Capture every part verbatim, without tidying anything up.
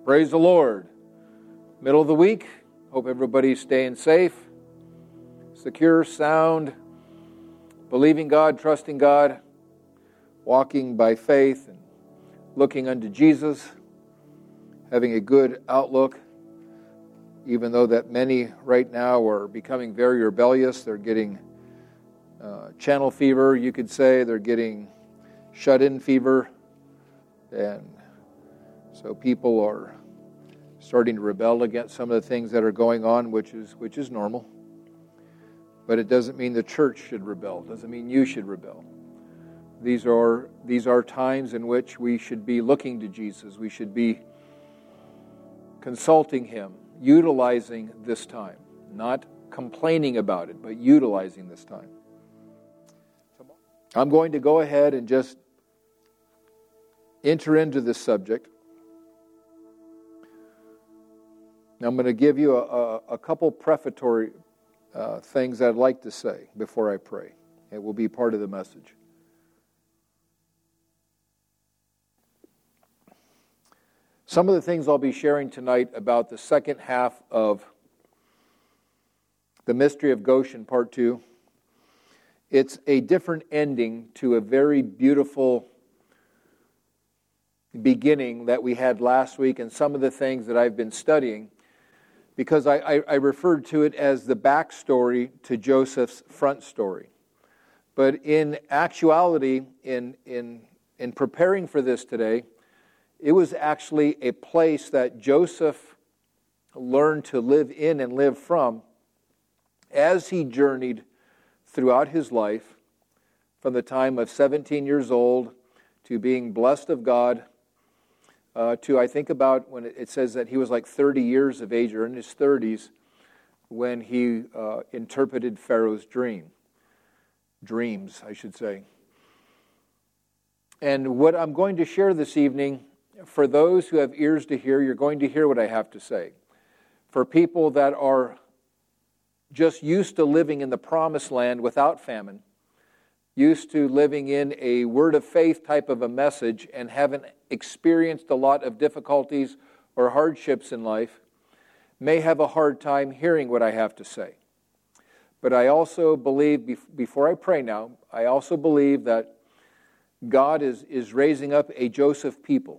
Praise the Lord. Middle of the week. Hope everybody's staying safe, secure, sound, believing God, trusting God, walking by faith and looking unto Jesus, having a good outlook, even though that many right now are becoming very rebellious. They're getting uh, channel fever, you could say. They're getting shut-in fever. And so people are starting to rebel against some of the things that are going on, which is which is normal. But it doesn't mean the church should rebel. It doesn't mean you should rebel. These are these are times in which we should be looking to Jesus. We should be consulting Him, utilizing this time. Not complaining about it, but utilizing this time. I'm going to go ahead and just enter into this subject. Now I'm going to give you a, a, a couple prefatory uh, things I'd like to say before I pray. It will be part of the message. Some of the things I'll be sharing tonight about the second half of the Mystery of Goshen, Part two. It's a different ending to a very beautiful beginning that we had last week, and some of the things that I've been studying, because I, I, I referred to it as the backstory to Joseph's front story. But in actuality, in in in preparing for this today, it was actually a place that Joseph learned to live in and live from as he journeyed throughout his life, from the time of seventeen years old to being blessed of God, uh, to I think about when it says that he was like thirty years of age, or in his thirties, when he uh, interpreted Pharaoh's dream. Dreams, I should say. And what I'm going to share this evening, for those who have ears to hear, you're going to hear what I have to say. For people that are just used to living in the promised land without famine, used to living in a word of faith type of a message and haven't experienced a lot of difficulties or hardships in life, may have a hard time hearing what I have to say. But I also believe, before I pray now, I also believe that God is, is raising up a Joseph people.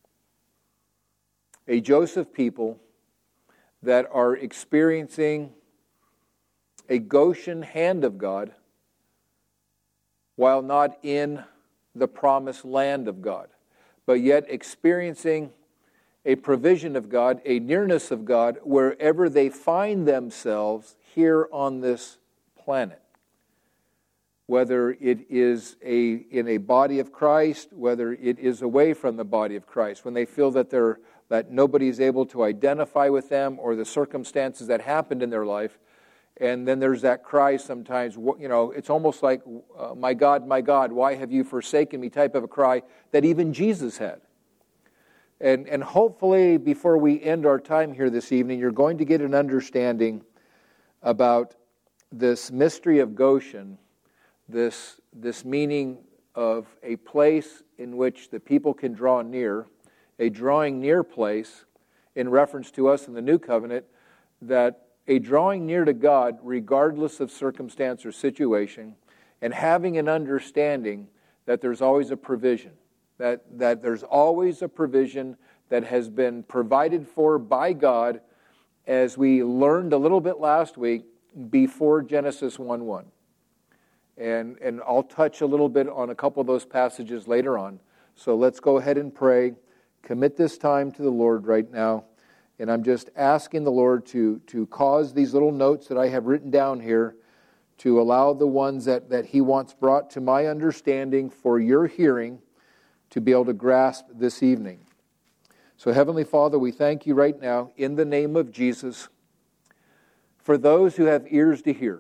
A Joseph people that are experiencing a Goshen hand of God while not in the promised land of God, but yet experiencing a provision of God, a nearness of God, wherever they find themselves here on this planet. Whether it is a in a body of Christ, whether it is away from the body of Christ, when they feel that they're that nobody is able to identify with them or the circumstances that happened in their life. And then there's that cry sometimes, you know, it's almost like, uh, my God, my God, why have you forsaken me type of a cry that even Jesus had. And, and hopefully before we end our time here this evening, you're going to get an understanding about this mystery of Goshen, this, this meaning of a place in which the people can draw near, a drawing near place in reference to us in the New Covenant, that a drawing near to God regardless of circumstance or situation, and having an understanding that there's always a provision, that, that there's always a provision that has been provided for by God, as we learned a little bit last week before Genesis one one. And, and I'll touch a little bit on a couple of those passages later on. So let's go ahead and pray. Commit this time to the Lord right now. And I'm just asking the Lord to, to cause these little notes that I have written down here to allow the ones that, that He wants brought to my understanding for your hearing to be able to grasp this evening. So Heavenly Father, we thank You right now in the name of Jesus for those who have ears to hear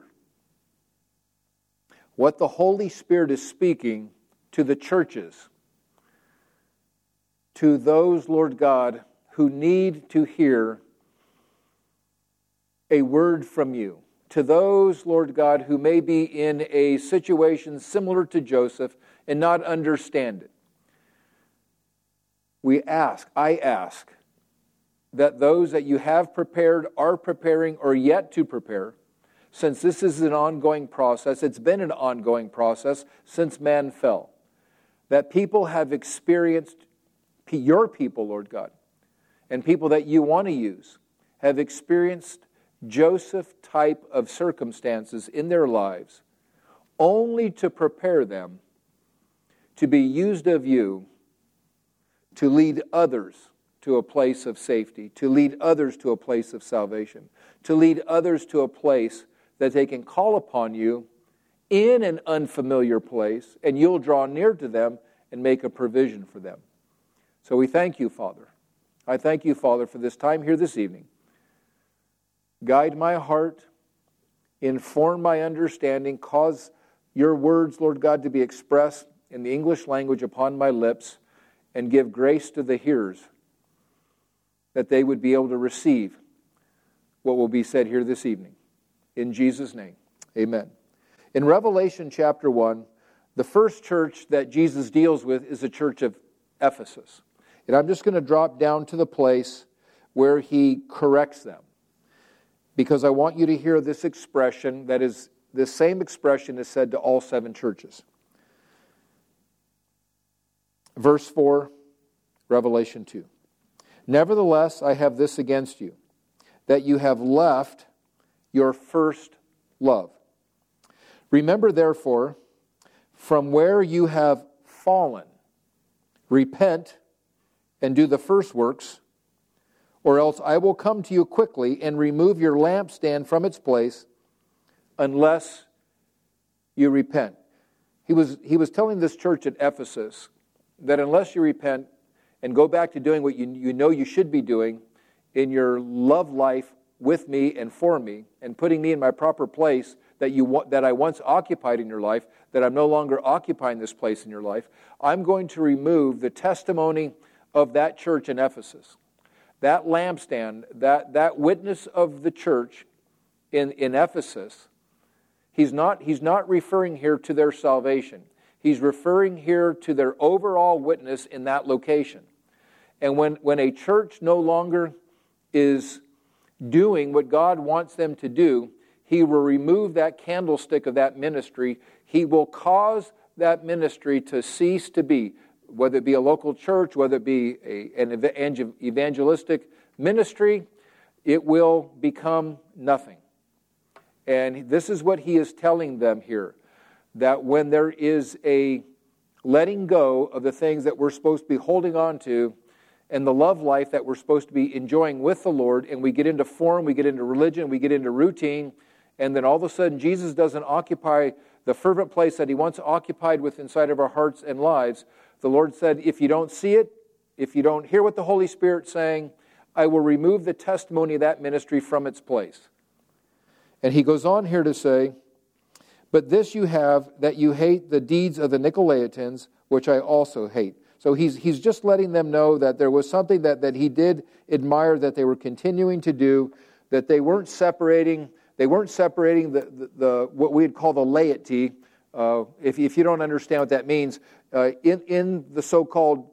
what the Holy Spirit is speaking to the churches, to those, Lord God, who need to hear a word from You. To those, Lord God, who may be in a situation similar to Joseph and not understand it. We ask, I ask, that those that you have prepared, are preparing, or yet to prepare, since this is an ongoing process, it's been an ongoing process since man fell, that people have experienced, your people, Lord God, and people that you want to use, have experienced Joseph type of circumstances in their lives, only to prepare them to be used of you to lead others to a place of safety, to lead others to a place of salvation, to lead others to a place that they can call upon you in an unfamiliar place, and you'll draw near to them and make a provision for them. So we thank you, Father. I thank you, Father, for this time here this evening. Guide my heart, inform my understanding, cause your words, Lord God, to be expressed in the English language upon my lips, and give grace to the hearers that they would be able to receive what will be said here this evening. In Jesus' name, amen. In Revelation chapter one, the first church that Jesus deals with is the church of Ephesus. And I'm just going to drop down to the place where he corrects them, because I want you to hear this expression that is, this same expression is said to all seven churches. Verse four, Revelation two. Nevertheless, I have this against you, that you have left your first love. Remember, therefore, from where you have fallen, repent and do the first works, or else I will come to you quickly and remove your lampstand from its place, unless you repent. He was, he was telling this church at Ephesus that unless you repent and go back to doing what you, you know you should be doing in your love life with me and for me, and putting me in my proper place that you that I once occupied in your life, that I'm no longer occupying this place in your life, I'm going to remove the testimony of that church in Ephesus. That lampstand, that, that witness of the church in, in Ephesus, he's not, he's not referring here to their salvation. He's referring here to their overall witness in that location. And when, when a church no longer is doing what God wants them to do, He will remove that candlestick of that ministry. He will cause that ministry to cease to be, whether it be a local church, whether it be a, an evangelistic ministry, it will become nothing. And this is what He is telling them here, that when there is a letting go of the things that we're supposed to be holding on to, and the love life that we're supposed to be enjoying with the Lord, and we get into form, we get into religion, we get into routine, and then all of a sudden Jesus doesn't occupy the fervent place that He once occupied with inside of our hearts and lives. The Lord said, if you don't see it, if you don't hear what the Holy Spirit's saying, I will remove the testimony of that ministry from its place. And He goes on here to say, but this you have, that you hate the deeds of the Nicolaitans, which I also hate. So he's he's just letting them know that there was something that, that he did admire that they were continuing to do, that they weren't separating, they weren't separating the, the, the what we'd call the laity. Uh, if, if you don't understand what that means, uh, in, in the so-called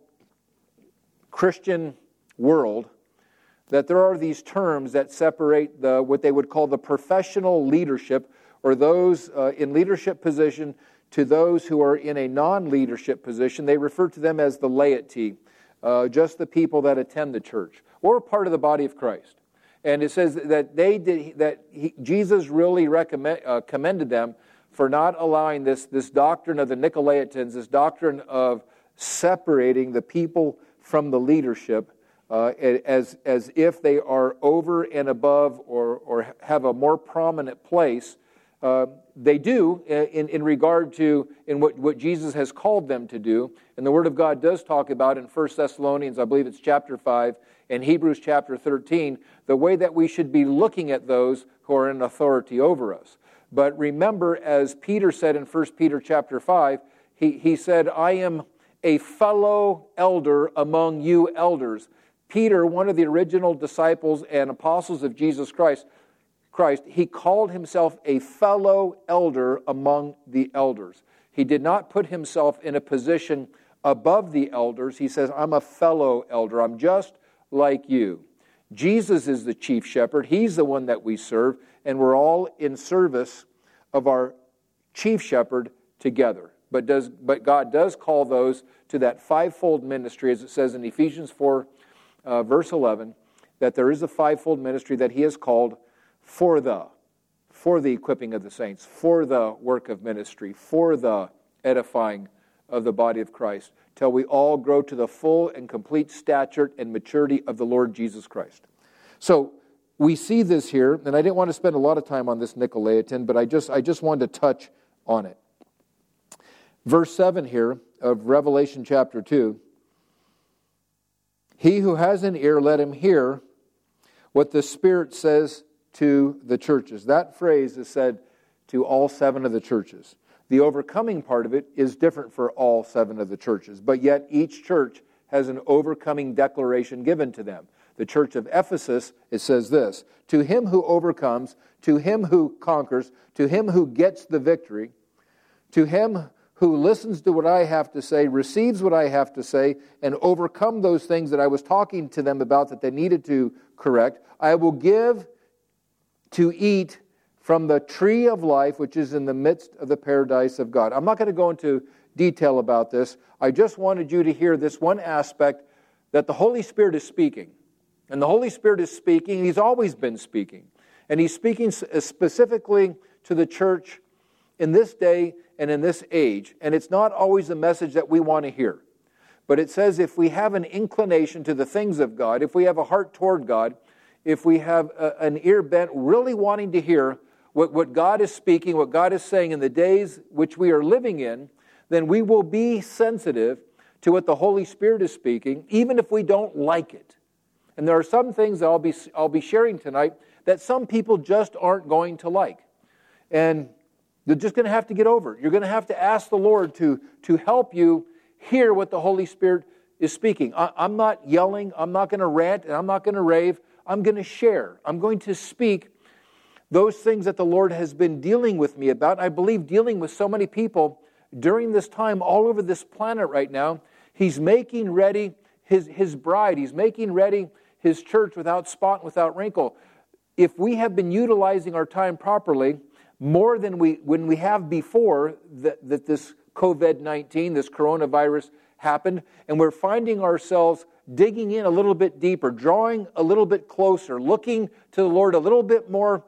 Christian world, that there are these terms that separate the what they would call the professional leadership, or those uh, in leadership position, to those who are in a non-leadership position. They refer to them as the laity, uh, just the people that attend the church, or part of the body of Christ. And it says that they did that he, Jesus really recommend, uh, commended them for not allowing this, this doctrine of the Nicolaitans, this doctrine of separating the people from the leadership, uh, as, as if they are over and above, or, or have a more prominent place. Uh, they do in, in regard to in what, what Jesus has called them to do. And the Word of God does talk about in First Thessalonians, I believe it's chapter five, and Hebrews chapter thirteen, the way that we should be looking at those who are in authority over us. But remember, as Peter said in First Peter chapter five, he, he said, I am a fellow elder among you elders. Peter, one of the original disciples and apostles of Jesus Christ, Christ, he called himself a fellow elder among the elders. He did not put himself in a position above the elders. He says, I'm a fellow elder. I'm just like you. Jesus is the chief shepherd. He's the one that we serve, and we're all in service of our chief shepherd together. But does but God does call those to that fivefold ministry, as it says in Ephesians four, uh, verse eleven, that there is a fivefold ministry that He has called for the, for the equipping of the saints, for the work of ministry, for the edifying of the body of Christ, till we all grow to the full and complete stature and maturity of the Lord Jesus Christ. So we see this here, and I didn't want to spend a lot of time on this Nicolaitan, but I just I just wanted to touch on it. Verse seven here of Revelation chapter two, he who has an ear, let him hear what the Spirit says to the churches. That phrase is said to all seven of the churches. The overcoming part of it is different for all seven of the churches, but yet each church has an overcoming declaration given to them. The church of Ephesus, it says this, to him who overcomes, to him who conquers, to him who gets the victory, to him who listens to what I have to say, receives what I have to say, and overcome those things that I was talking to them about that they needed to correct, I will give to eat from the tree of life, which is in the midst of the paradise of God. I'm not going to go into detail about this. I just wanted you to hear this one aspect, that the Holy Spirit is speaking. And the Holy Spirit is speaking. He's always been speaking. And He's speaking specifically to the church in this day and in this age. And it's not always the message that we want to hear. But it says if we have an inclination to the things of God, if we have a heart toward God, if we have a, an ear bent really wanting to hear what, what God is speaking, what God is saying in the days which we are living in, then we will be sensitive to what the Holy Spirit is speaking, even if we don't like it. And there are some things that I'll be, I'll be sharing tonight that some people just aren't going to like. And you're just going to have to get over it. You're going to have to ask the Lord to, to help you hear what the Holy Spirit is speaking. I, I'm not yelling. I'm not going to rant, and I'm not going to rave. I'm going to share. I'm going to speak those things that the Lord has been dealing with me about. I believe dealing with so many people during this time all over this planet right now. He's making ready his, his bride. He's making ready His church without spot and without wrinkle. If we have been utilizing our time properly, more than we when we have before that, that this covid nineteen, this coronavirus happened, and we're finding ourselves digging in a little bit deeper, drawing a little bit closer, looking to the Lord a little bit more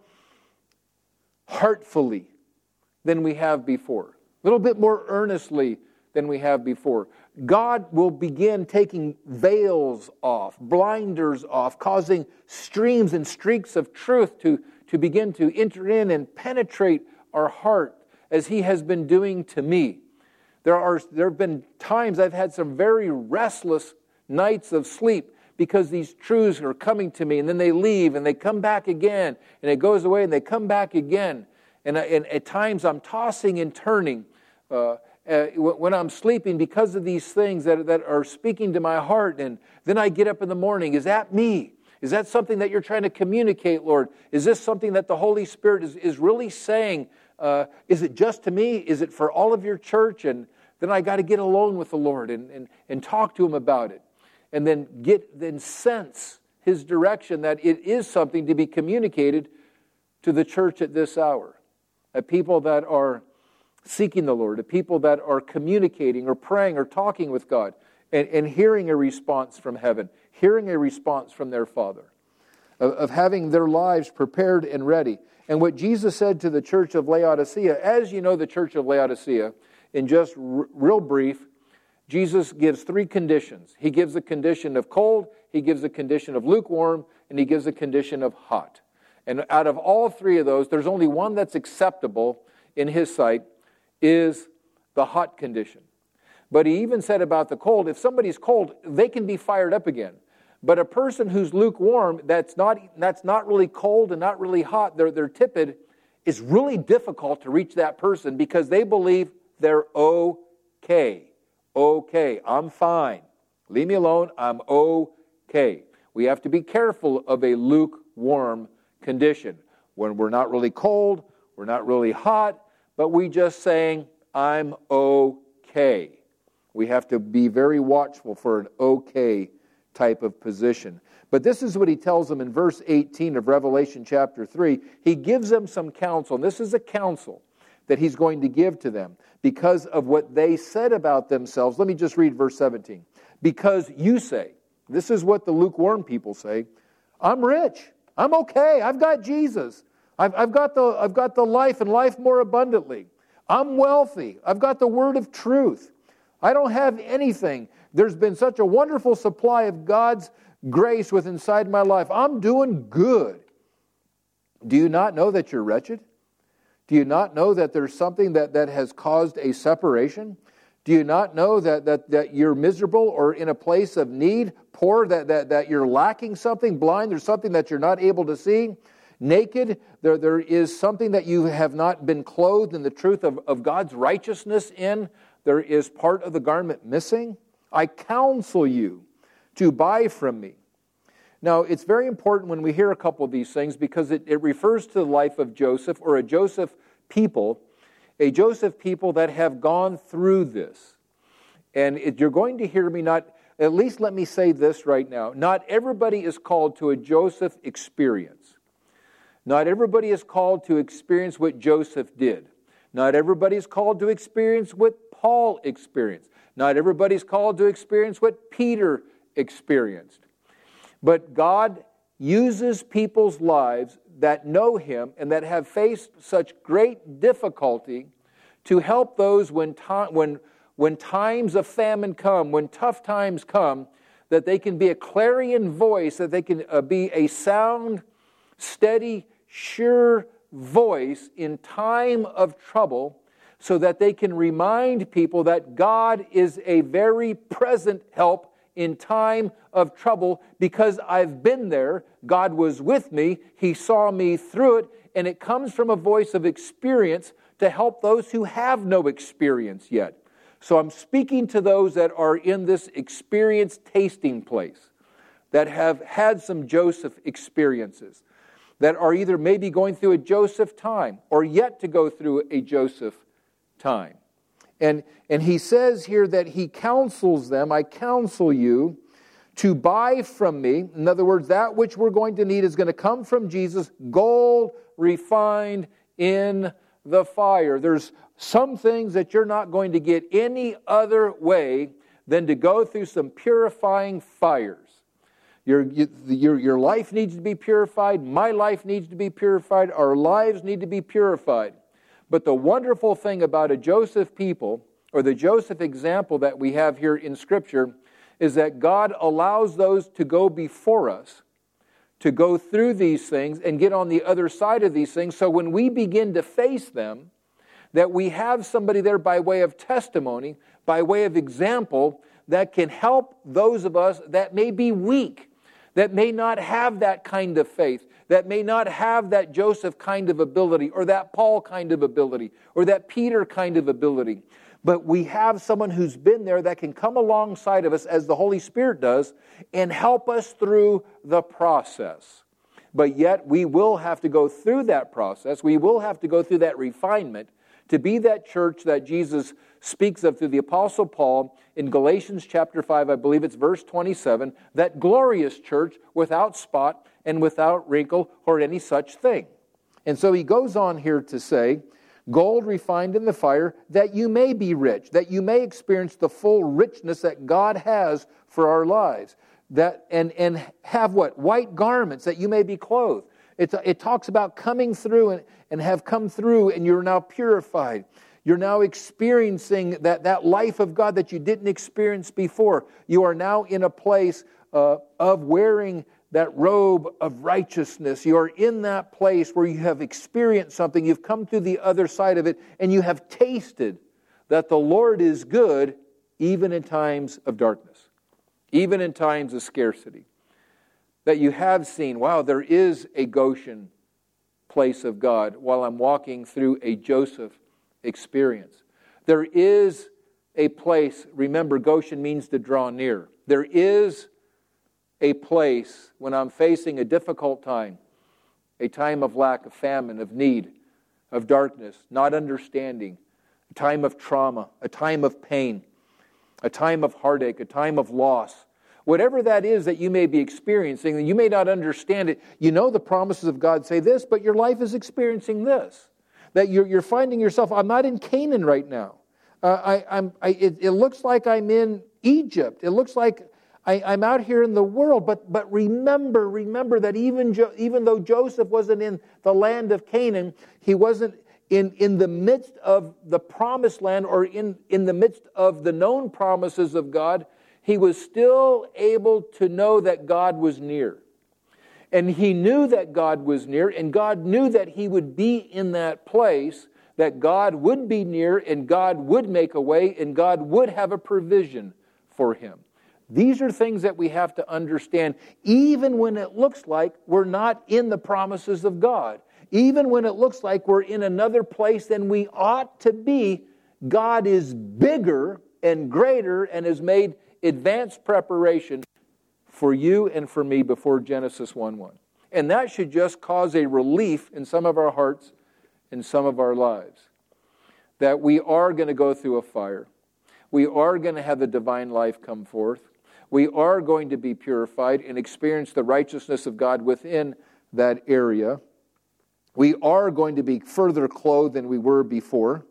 heartfully than we have before, a little bit more earnestly than we have before. God will begin taking veils off, blinders off, causing streams and streaks of truth to, to begin to enter in and penetrate our heart as He has been doing to me. There are there have been times I've had some very restless nights of sleep because these truths are coming to me, and then they leave and they come back again, and it goes away and they come back again. And, and at times I'm tossing and turning uh, uh, when I'm sleeping because of these things that, that are speaking to my heart. And then I get up in the morning. Is that me? Is that something that you're trying to communicate, Lord? Is this something that the Holy Spirit is, is really saying? Uh, is it just to me? Is it for all of your church? And then I got to get alone with the Lord and, and, and talk to Him about it. And then get then sense His direction that it is something to be communicated to the church at this hour. At people that are seeking the Lord, at people that are communicating or praying or talking with God, and, and hearing a response from heaven, hearing a response from their Father, of, of having their lives prepared and ready. And what Jesus said to the church of Laodicea, as you know the church of Laodicea, in just r- real brief, Jesus gives three conditions. He gives a condition of cold, He gives a condition of lukewarm, and He gives a condition of hot. And out of all three of those, there's only one that's acceptable in His sight, is the hot condition. But He even said about the cold, if somebody's cold, they can be fired up again. But a person who's lukewarm, that's not that's not really cold and not really hot, they're, they're tepid, it's really difficult to reach that person because they believe they're okay. Okay, I'm fine. Leave me alone, I'm okay. We have to be careful of a lukewarm condition. When we're not really cold, we're not really hot, but we just saying, I'm okay. We have to be very watchful for an okay type of position. But this is what he tells them in verse eighteen of Revelation chapter three. He gives them some counsel, and this is a counsel that he's going to give to them because of what they said about themselves. Let me just read verse seventeen. Because you say, this is what the lukewarm people say, I'm rich, I'm okay, I've got Jesus, I've, I've, got the, I've got the life and life more abundantly, I'm wealthy, I've got the word of truth, I don't have anything. There's been such a wonderful supply of God's grace within inside my life. I'm doing good. Do you not know that you're wretched? Do you not know that there's something that, that has caused a separation? Do you not know that, that, that you're miserable or in a place of need, poor, that, that, that you're lacking something, blind, there's something that you're not able to see? Naked, there, there is something that you have not been clothed in the truth of, of God's righteousness in. There is part of the garment missing. I counsel you to buy from me. Now, it's very important when we hear a couple of these things because it, it refers to the life of Joseph or a Joseph people, a Joseph people that have gone through this. And it, you're going to hear me not, at least let me say this right now, not everybody is called to a Joseph experience. Not everybody is called to experience what Joseph did. Not everybody is called to experience what Paul experienced. Not everybody is called to experience what Peter experienced. But God uses people's lives that know Him and that have faced such great difficulty to help those when, time, when, when times of famine come, when tough times come, that they can be a clarion voice, that they can uh, be a sound, steady, sure voice in time of trouble, so that they can remind people that God is a very present help in time of trouble because I've been there. God was with me. He saw me through it. And it comes from a voice of experience to help those who have no experience yet. So I'm speaking to those that are in this experience tasting place, that have had some Joseph experiences, that are either maybe going through a Joseph time or yet to go through a Joseph time. And, and he says here that he counsels them, I counsel you to buy from me. In other words, that which we're going to need is going to come from Jesus, gold refined in the fire. There's some things that you're not going to get any other way than to go through some purifying fires. Your, your, your life needs to be purified. My life needs to be purified. Our lives need to be purified. But the wonderful thing about a Joseph people, or the Joseph example that we have here in Scripture, is that God allows those to go before us, to go through these things and get on the other side of these things. So when we begin to face them, that we have somebody there by way of testimony, by way of example, that can help those of us that may be weak, that may not have that kind of faith, that may not have that Joseph kind of ability, or that Paul kind of ability, or that Peter kind of ability. But we have someone who's been there that can come alongside of us, as the Holy Spirit does, and help us through the process. But yet we will have to go through that process. We will have to go through that refinement to be that church that Jesus speaks of through the Apostle Paul in Galatians chapter five, I believe it's verse twenty-seven, that glorious church without spot and without wrinkle or any such thing. And so he goes on here to say, gold refined in the fire, that you may be rich, that you may experience the full richness that God has for our lives. That and, and have what? White garments, that you may be clothed. It's, it talks about coming through and, and have come through and you're now purified. You're now experiencing that, that life of God that you didn't experience before. You are now in a place uh, of wearing that robe of righteousness. You are in that place where you have experienced something. You've come through the other side of it and you have tasted that the Lord is good even in times of darkness, even in times of scarcity. That you have seen, wow, there is a Goshen place of God while I'm walking through a Joseph experience. There is a place, remember, Goshen means to draw near. There is a place when I'm facing a difficult time, a time of lack, of famine, of need, of darkness, not understanding, a time of trauma, a time of pain, a time of heartache, a time of loss, Whatever that is that you may be experiencing, and you may not understand it, you know the promises of God say this, but your life is experiencing this. That you're, you're finding yourself, I'm not in Canaan right now. Uh, I, I'm, I, it, it looks like I'm in Egypt. It looks like I, I'm out here in the world. But but remember, remember that even jo- even though Joseph wasn't in the land of Canaan, he wasn't in, in the midst of the promised land or in, in the midst of the known promises of God. He was still able to know that God was near. And he knew that God was near, and God knew that he would be in that place, that God would be near, and God would make a way, and God would have a provision for him. These are things that we have to understand, even when it looks like we're not in the promises of God. Even when it looks like we're in another place than we ought to be, God is bigger and greater and has made advanced preparation for you and for me before Genesis one one. And that should just cause a relief in some of our hearts, in some of our lives, that we are going to go through a fire. We are going to have the divine life come forth. We are going to be purified and experience the righteousness of God within that area. We are going to be further clothed than we were before.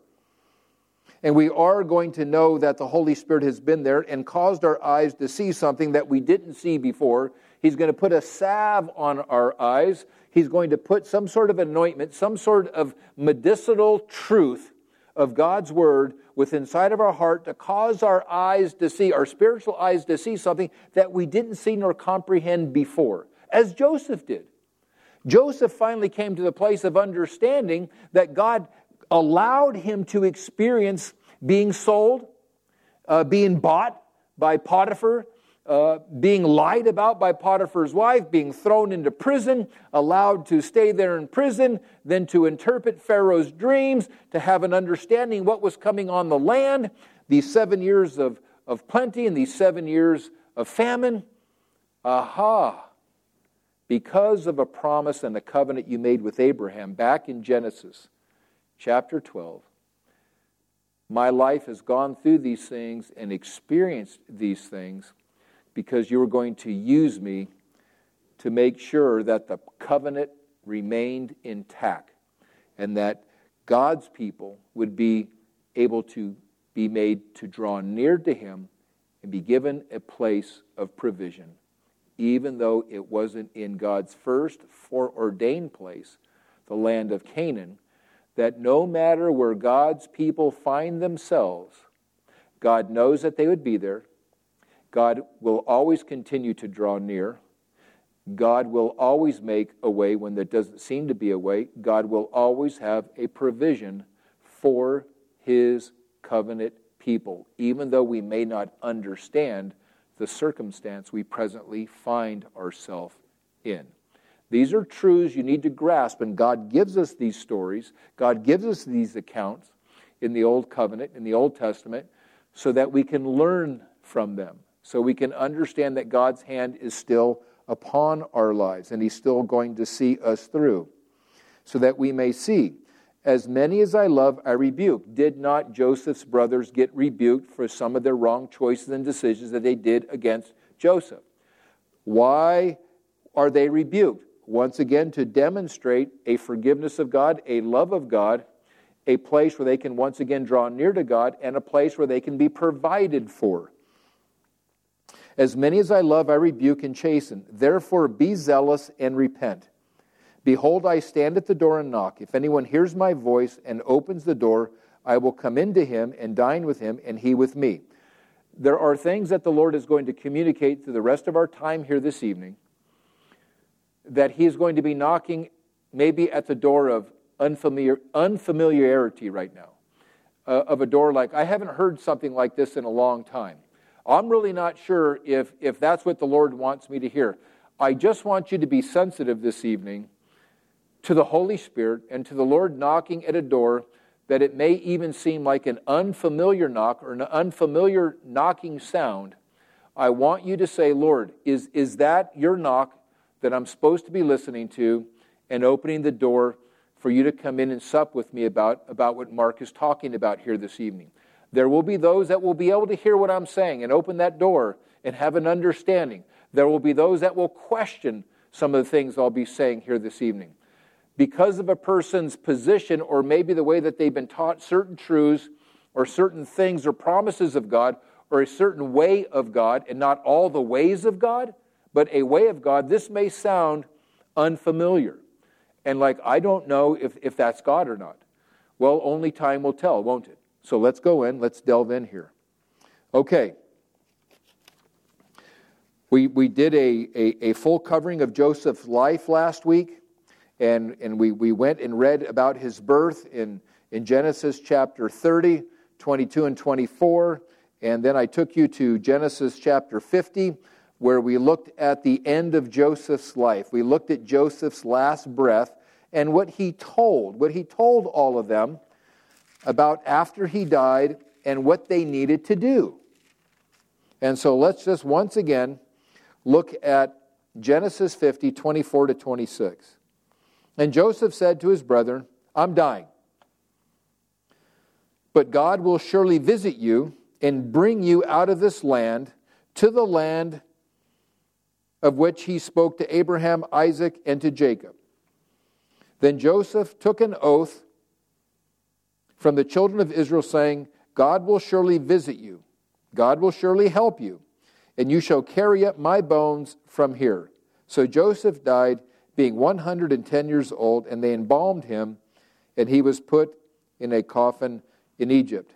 And we are going to know that the Holy Spirit has been there and caused our eyes to see something that we didn't see before. He's going to put a salve on our eyes. He's going to put some sort of anointment, some sort of medicinal truth of God's Word within inside of our heart to cause our eyes to see, our spiritual eyes to see something that we didn't see nor comprehend before, as Joseph did. Joseph finally came to the place of understanding that God allowed him to experience being sold, uh, being bought by Potiphar, uh, being lied about by Potiphar's wife, being thrown into prison, allowed to stay there in prison, then to interpret Pharaoh's dreams, to have an understanding what was coming on the land, these seven years of, of plenty and these seven years of famine. Aha! Because of a promise and a covenant you made with Abraham back in Genesis chapter twelve, my life has gone through these things and experienced these things because you were going to use me to make sure that the covenant remained intact and that God's people would be able to be made to draw near to him and be given a place of provision, even though it wasn't in God's first foreordained place, the land of Canaan, that no matter where God's people find themselves, God knows that they would be there. God will always continue to draw near. God will always make a way when there doesn't seem to be a way. God will always have a provision for his covenant people, even though we may not understand the circumstance we presently find ourselves in. These are truths you need to grasp, and God gives us these stories. God gives us these accounts in the Old Covenant, in the Old Testament, so that we can learn from them, so we can understand that God's hand is still upon our lives, and he's still going to see us through, so that we may see, as many as I love, I rebuke. Did not Joseph's brothers get rebuked for some of their wrong choices and decisions that they did against Joseph? Why are they rebuked? Once again, to demonstrate a forgiveness of God, a love of God, a place where they can once again draw near to God, and a place where they can be provided for. As many as I love, I rebuke and chasten. Therefore, be zealous and repent. Behold, I stand at the door and knock. If anyone hears my voice and opens the door, I will come into him and dine with him, and he with me. There are things that the Lord is going to communicate through the rest of our time here this evening, that he is going to be knocking maybe at the door of unfamiliar, unfamiliarity right now, uh, of a door like, I haven't heard something like this in a long time. I'm really not sure if, if that's what the Lord wants me to hear. I just want you to be sensitive this evening to the Holy Spirit and to the Lord knocking at a door that it may even seem like an unfamiliar knock or an unfamiliar knocking sound. I want you to say, Lord, is, is that your knock that I'm supposed to be listening to and opening the door for you to come in and sup with me about, about what Mark is talking about here this evening? There will be those that will be able to hear what I'm saying and open that door and have an understanding. There will be those that will question some of the things I'll be saying here this evening. Because of a person's position, or maybe the way that they've been taught certain truths or certain things or promises of God, or a certain way of God, and not all the ways of God, but a way of God, this may sound unfamiliar. And like, I don't know if, if that's God or not. Well, only time will tell, won't it? So let's go in, let's delve in here. Okay. We we did a, a, a full covering of Joseph's life last week, and, and we, we went and read about his birth in, in Genesis chapter thirty, twenty-two and twenty-four, and then I took you to Genesis chapter fifty, where we looked at the end of Joseph's life. We looked at Joseph's last breath and what he told, what he told all of them about after he died and what they needed to do. And so let's just once again look at Genesis fifty, twenty-four to twenty-six. And Joseph said to his brethren, I'm dying, but God will surely visit you and bring you out of this land to the land of which he spoke to Abraham, Isaac, and to Jacob. Then Joseph took an oath from the children of Israel, saying, God will surely visit you. God will surely help you, and you shall carry up my bones from here. So Joseph died, being one hundred ten years old, and they embalmed him, and he was put in a coffin in Egypt.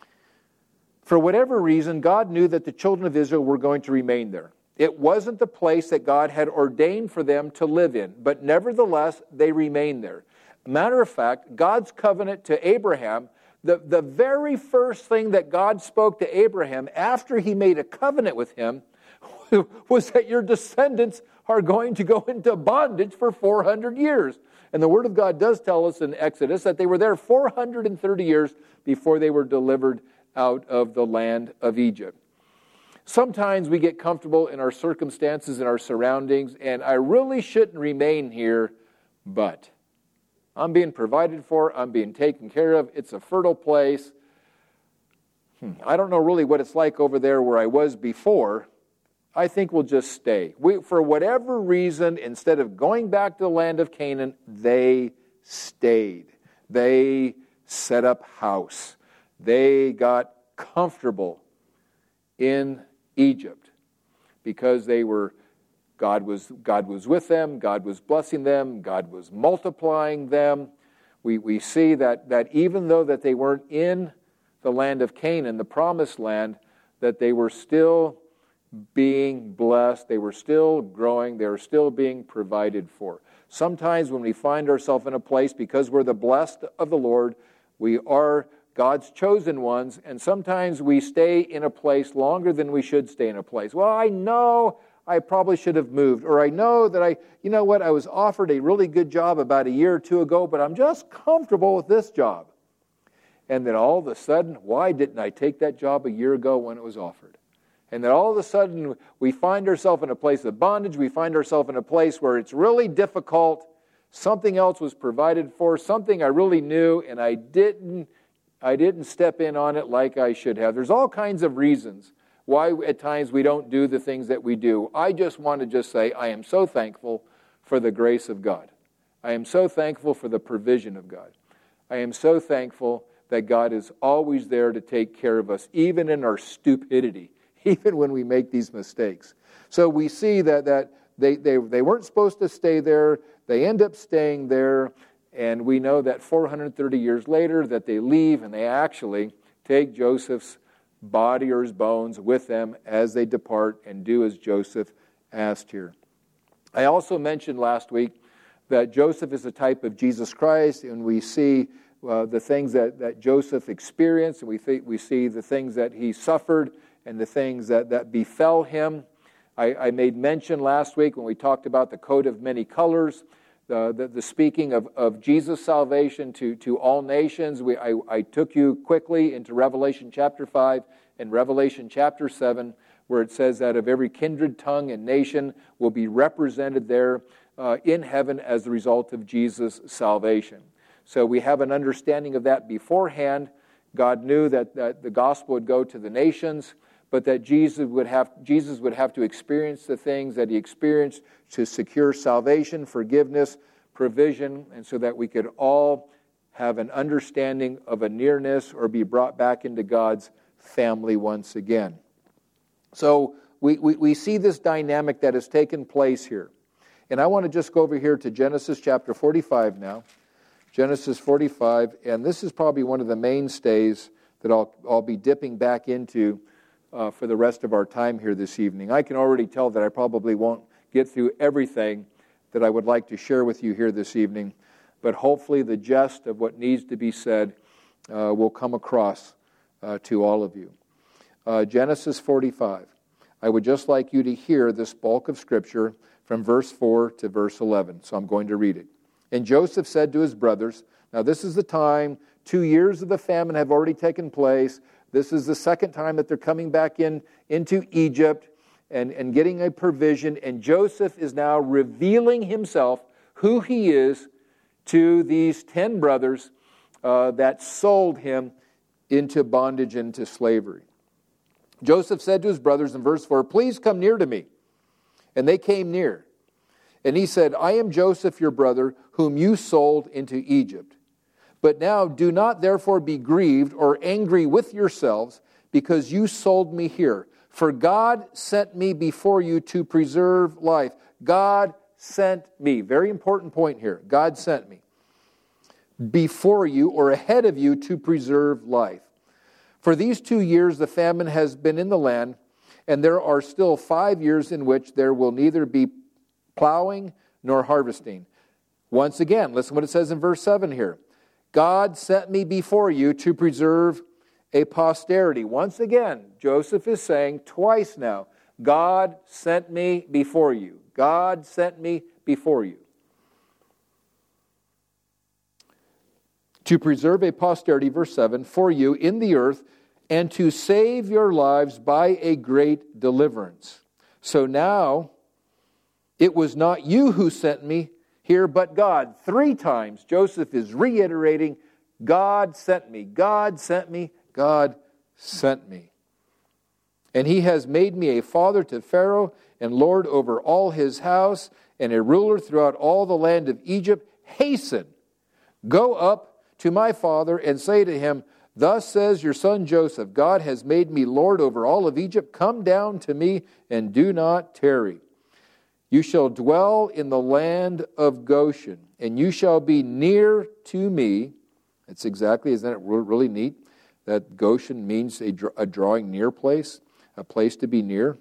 For whatever reason, God knew that the children of Israel were going to remain there. It wasn't the place that God had ordained for them to live in, but nevertheless, they remained there. Matter of fact, God's covenant to Abraham, the, the very first thing that God spoke to Abraham after he made a covenant with him was that your descendants are going to go into bondage for four hundred years. And the Word of God does tell us in Exodus that they were there four hundred thirty years before they were delivered out of the land of Egypt. Sometimes we get comfortable in our circumstances and our surroundings, and I really shouldn't remain here, but I'm being provided for, I'm being taken care of, it's a fertile place. Hmm. I don't know really what it's like over there where I was before. I think we'll just stay. We, for whatever reason, instead of going back to the land of Canaan, they stayed. They set up house. They got comfortable in Egypt because they were God was God was with them, God was blessing them, God was multiplying them. We we see that that even though that they weren't in the land of Canaan, the promised land, that they were still being blessed, they were still growing, they were still being provided for. Sometimes when we find ourselves in a place, because we're the blessed of the Lord, we are God's chosen ones, and sometimes we stay in a place longer than we should stay in a place. Well, I know I probably should have moved, or I know that I, you know what, I was offered a really good job about a year or two ago, but I'm just comfortable with this job. And then all of a sudden, why didn't I take that job a year ago when it was offered? And then all of a sudden, we find ourselves in a place of bondage, we find ourselves in a place where it's really difficult, something else was provided for, something I really knew, and I didn't I didn't step in on it like I should have. There's all kinds of reasons why at times we don't do the things that we do. I just want to just say I am so thankful for the grace of God. I am so thankful for the provision of God. I am so thankful that God is always there to take care of us, even in our stupidity, even when we make these mistakes. So we see that, that they, they, they weren't supposed to stay there. They end up staying there. And we know that four hundred thirty years later that they leave and they actually take Joseph's body or his bones with them as they depart and do as Joseph asked here. I also mentioned last week that Joseph is a type of Jesus Christ, and we see uh, the things that, that Joseph experienced, and we, th- we see the things that he suffered and the things that, that befell him. I, I made mention last week when we talked about the coat of many colors, The, the, the speaking of, of Jesus' salvation to, to all nations. We, I, I took you quickly into Revelation chapter five and Revelation chapter seven, where it says that of every kindred, tongue, and nation will be represented there uh, in heaven as the result of Jesus' salvation. So we have an understanding of that beforehand. God knew that, that the gospel would go to the nations, but that Jesus would have Jesus would have to experience the things that he experienced to secure salvation, forgiveness, provision, and so that we could all have an understanding of a nearness or be brought back into God's family once again. So we, we, we see this dynamic that has taken place here. And I want to just go over here to Genesis chapter forty-five now. Genesis forty-five, and this is probably one of the mainstays that I'll, I'll be dipping back into uh, for the rest of our time here this evening. I can already tell that I probably won't get through everything that I would like to share with you here this evening, but hopefully the gist of what needs to be said uh, will come across uh, to all of you. Uh, Genesis forty-five. I would just like you to hear this bulk of Scripture from verse four to verse eleven, so I'm going to read it. And Joseph said to his brothers, now this is the time, two years of the famine have already taken place. This is the second time that they're coming back in into Egypt and, and getting a provision. And Joseph is now revealing himself, who he is, to these ten brothers uh, that sold him into bondage, into slavery. Joseph said to his brothers in verse four, please come near to me. And they came near. And he said, I am Joseph, your brother, whom you sold into Egypt. But now do not therefore be grieved or angry with yourselves, because you sold me here. For God sent me before you to preserve life. God sent me. Very important point here. God sent me before you or ahead of you to preserve life. For these two years the famine has been in the land, and there are still five years in which there will neither be plowing nor harvesting. Once again, listen what it says in verse seven here. God sent me before you to preserve a posterity. Once again, Joseph is saying twice now, God sent me before you. God sent me before you. To preserve a posterity, verse seven, for you in the earth, and to save your lives by a great deliverance. So now, it was not you who sent me here, but God. Three times, Joseph is reiterating, God sent me, God sent me, God sent me. And he has made me a father to Pharaoh, and lord over all his house, and a ruler throughout all the land of Egypt. Hasten, go up to my father, and say to him, thus says your son Joseph, God has made me lord over all of Egypt. Come down to me, and do not tarry. You shall dwell in the land of Goshen, and you shall be near to me. That's exactly, isn't it really neat? That Goshen means a, a drawing near place, a place to be near.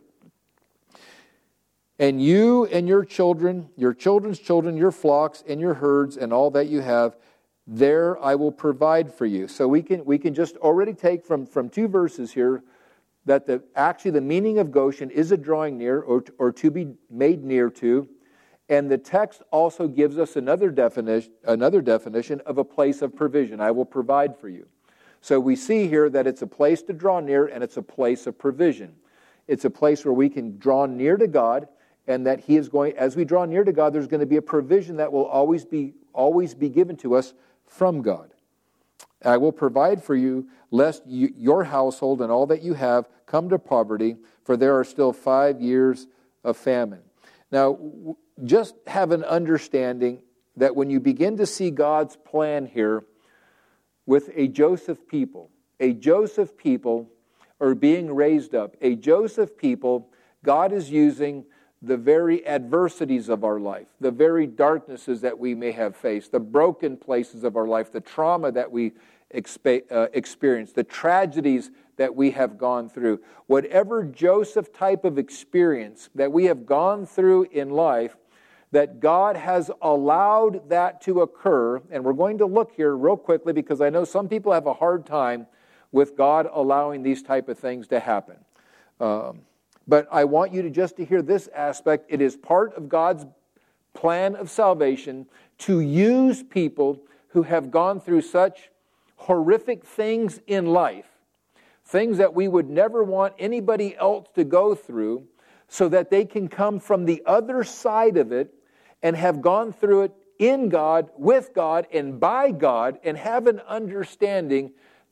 And you and your children, your children's children, your flocks and your herds and all that you have, there I will provide for you. So we can we can just already take from, from two verses here that the actually the meaning of Goshen is a drawing near or, or to be made near to. And the text also gives us another definition, another definition of a place of provision. I will provide for you. So we see here that it's a place to draw near and it's a place of provision. It's a place where we can draw near to God, and that He is going, as we draw near to God, there's going to be a provision that will always be always be given to us from God. I will provide for you, lest you, your household and all that you have come to poverty, for there are still five years of famine. Now, just have an understanding that when you begin to see God's plan here with a Joseph people, a Joseph people are being raised up. A Joseph people, God is using the very adversities of our life, the very darknesses that we may have faced, the broken places of our life, the trauma that we expe- uh, experience, the tragedies that we have gone through. Whatever Joseph type of experience that we have gone through in life, that God has allowed that to occur. And we're going to look here real quickly because I know some people have a hard time with God allowing these type of things to happen. Um, But I want you to just to hear this aspect. It is part of God's plan of salvation to use people who have gone through such horrific things in life, things that we would never want anybody else to go through, so that they can come from the other side of it and have gone through it in God, with God, and by God, and have an understanding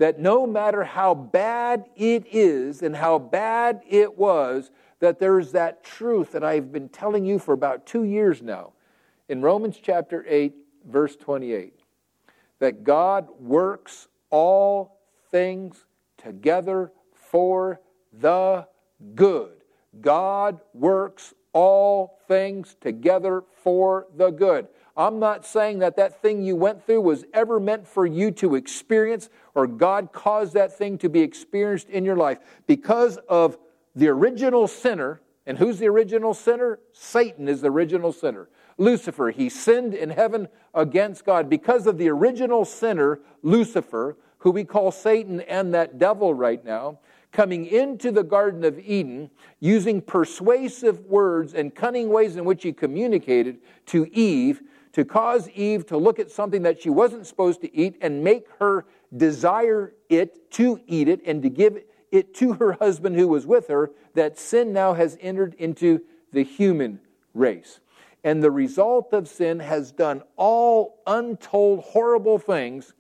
that no matter how bad it is and how bad it was, that there's that truth that I've been telling you for about two years now. In Romans chapter eight, verse twenty-eight, that God works all things together for the good. God works all things together for the good. I'm not saying that that thing you went through was ever meant for you to experience, or God caused that thing to be experienced in your life. Because of the original sinner, and who's the original sinner? Satan is the original sinner. Lucifer, he sinned in heaven against God. Because of the original sinner, Lucifer, who we call Satan and that devil right now, coming into the Garden of Eden, using persuasive words and cunning ways in which he communicated to Eve, to cause Eve to look at something that she wasn't supposed to eat and make her desire it, to eat it, and to give it to her husband who was with her, that sin now has entered into the human race. And the result of sin has done all untold horrible things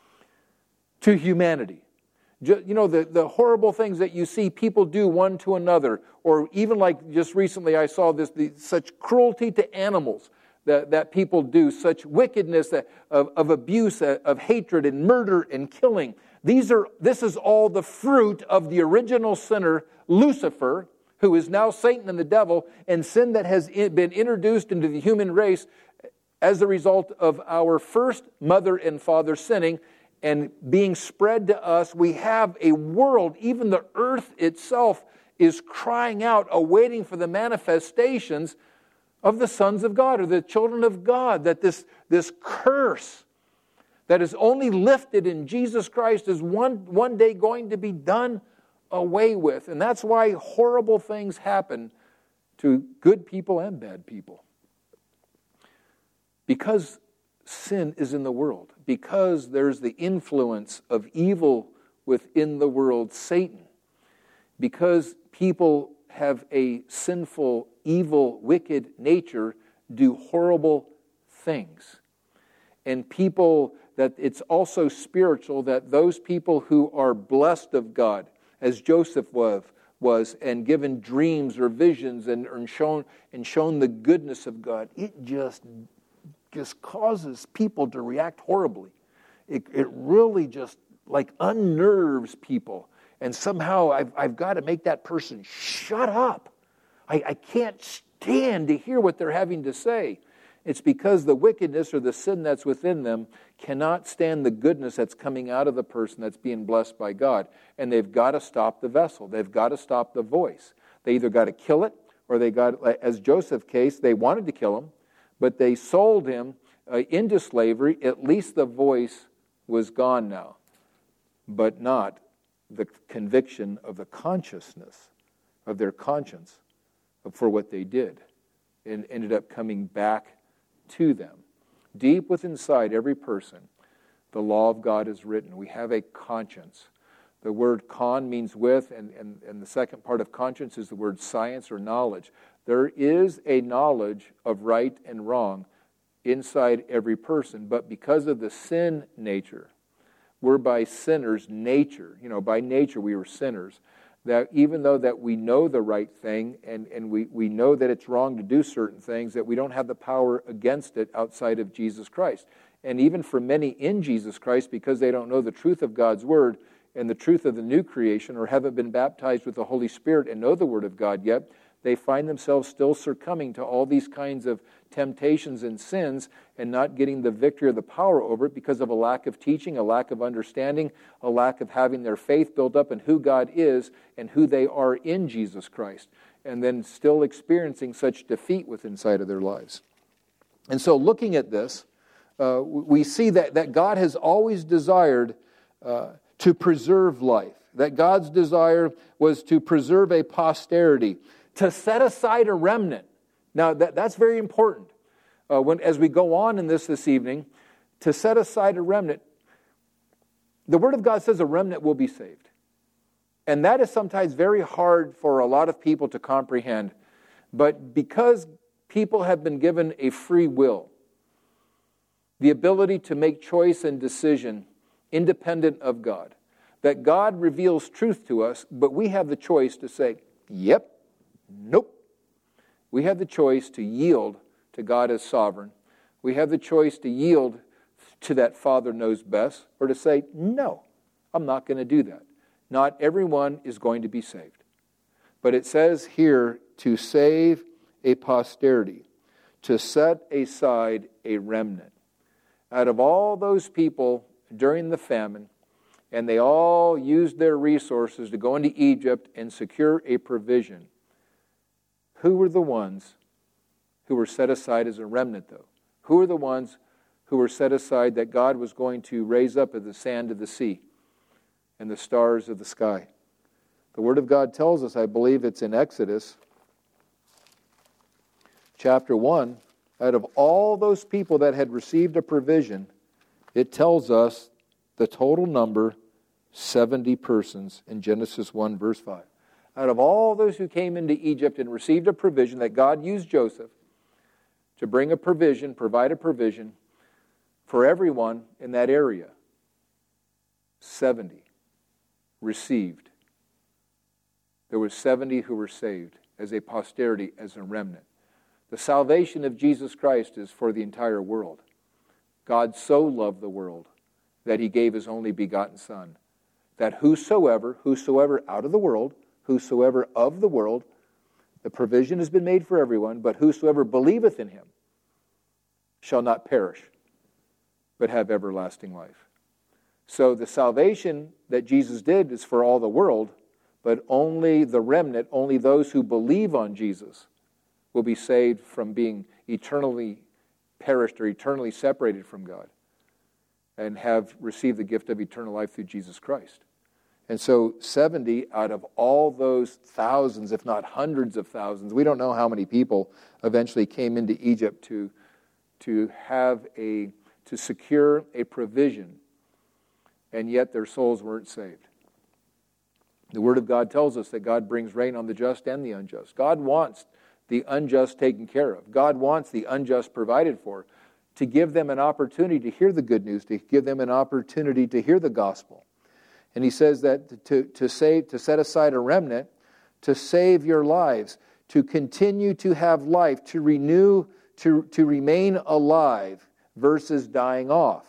to humanity. You know, the, the horrible things that you see people do one to another, or even like just recently I saw this, the, such cruelty to animals that, that people do, such wickedness that, of, of abuse, of hatred and murder and killing. These are, this is all the fruit of the original sinner, Lucifer, who is now Satan and the devil, and sin that has been introduced into the human race as a result of our first mother and father sinning and being spread to us. We have a world, even the earth itself is crying out, awaiting for the manifestations of the sons of God or the children of God, that this, this curse that is only lifted in Jesus Christ is one, one day going to be done away with. And that's why horrible things happen to good people and bad people. Because sin is in the world. Because there's the influence of evil within the world, Satan. Because people have a sinful, evil, wicked nature, do horrible things. And people, that it's also spiritual, that those people who are blessed of God, as Joseph was, was and given dreams or visions and, and shown and shown the goodness of God, it just, just causes people to react horribly. It, it really just like unnerves people. And somehow I've, I've got to make that person shut up. I, I can't stand to hear what they're having to say. It's because the wickedness or the sin that's within them cannot stand the goodness that's coming out of the person that's being blessed by God. And they've got to stop the vessel. They've got to stop the voice. They either got to kill it, or they got, as Joseph's case, they wanted to kill him, but they sold him uh, into slavery. At least the voice was gone now, but not the conviction of the consciousness of their conscience for what they did. And ended up coming back to them. Deep within inside every person, the law of God is written. We have a conscience. The word con means with, and, and, and the second part of conscience is the word science or knowledge. There is a knowledge of right and wrong inside every person, but because of the sin nature, we're by sinners' nature. You know, by nature we were sinners. That even though that we know the right thing and, and we, we know that it's wrong to do certain things, that we don't have the power against it outside of Jesus Christ. And even for many in Jesus Christ, because they don't know the truth of God's Word and the truth of the new creation, or haven't been baptized with the Holy Spirit and know the Word of God yet, they find themselves still succumbing to all these kinds of temptations and sins and not getting the victory or the power over it because of a lack of teaching, a lack of understanding, a lack of having their faith built up in who God is and who they are in Jesus Christ, and then still experiencing such defeat within inside of their lives. And so looking at this, uh, we see that, that God has always desired uh, to preserve life, that God's desire was to preserve a posterity, to set aside a remnant. Now, that, that's very important. Uh, when, as we go on in this this evening, to set aside a remnant, the Word of God says a remnant will be saved. And that is sometimes very hard for a lot of people to comprehend. But because people have been given a free will, the ability to make choice and decision independent of God, that God reveals truth to us, but we have the choice to say, yep, nope. We have the choice to yield to God as sovereign. We have the choice to yield to that Father knows best, or to say, no, I'm not going to do that. Not everyone is going to be saved. But it says here, to save a posterity, to set aside a remnant. Out of all those people during the famine, and they all used their resources to go into Egypt and secure a provision, who were the ones who were set aside as a remnant, though? Who are the ones who were set aside that God was going to raise up as the sand of the sea and the stars of the sky? The Word of God tells us, I believe it's in Exodus chapter one, out of all those people that had received a provision, it tells us the total number, seventy persons in Genesis one, verse five. Out of all those who came into Egypt and received a provision, that God used Joseph to bring a provision, provide a provision for everyone in that area, seventy received. There were seventy who were saved as a posterity, as a remnant. The salvation of Jesus Christ is for the entire world. God so loved the world that He gave His only begotten Son, that whosoever, whosoever out of the world, whosoever of the world, the provision has been made for everyone, but whosoever believeth in Him shall not perish, but have everlasting life. So the salvation that Jesus did is for all the world, but only the remnant, only those who believe on Jesus will be saved from being eternally perished or eternally separated from God and have received the gift of eternal life through Jesus Christ. And so seventy out of all those thousands, if not hundreds of thousands, we don't know how many people eventually came into Egypt to, to have a, to secure a provision, and yet their souls weren't saved. The Word of God tells us that God brings rain on the just and the unjust. God wants the unjust taken care of. God wants the unjust provided for, to give them an opportunity to hear the good news, to give them an opportunity to hear the gospel. And He says that to, to save, to set aside a remnant, to save your lives, to continue to have life, to renew, to, to remain alive versus dying off.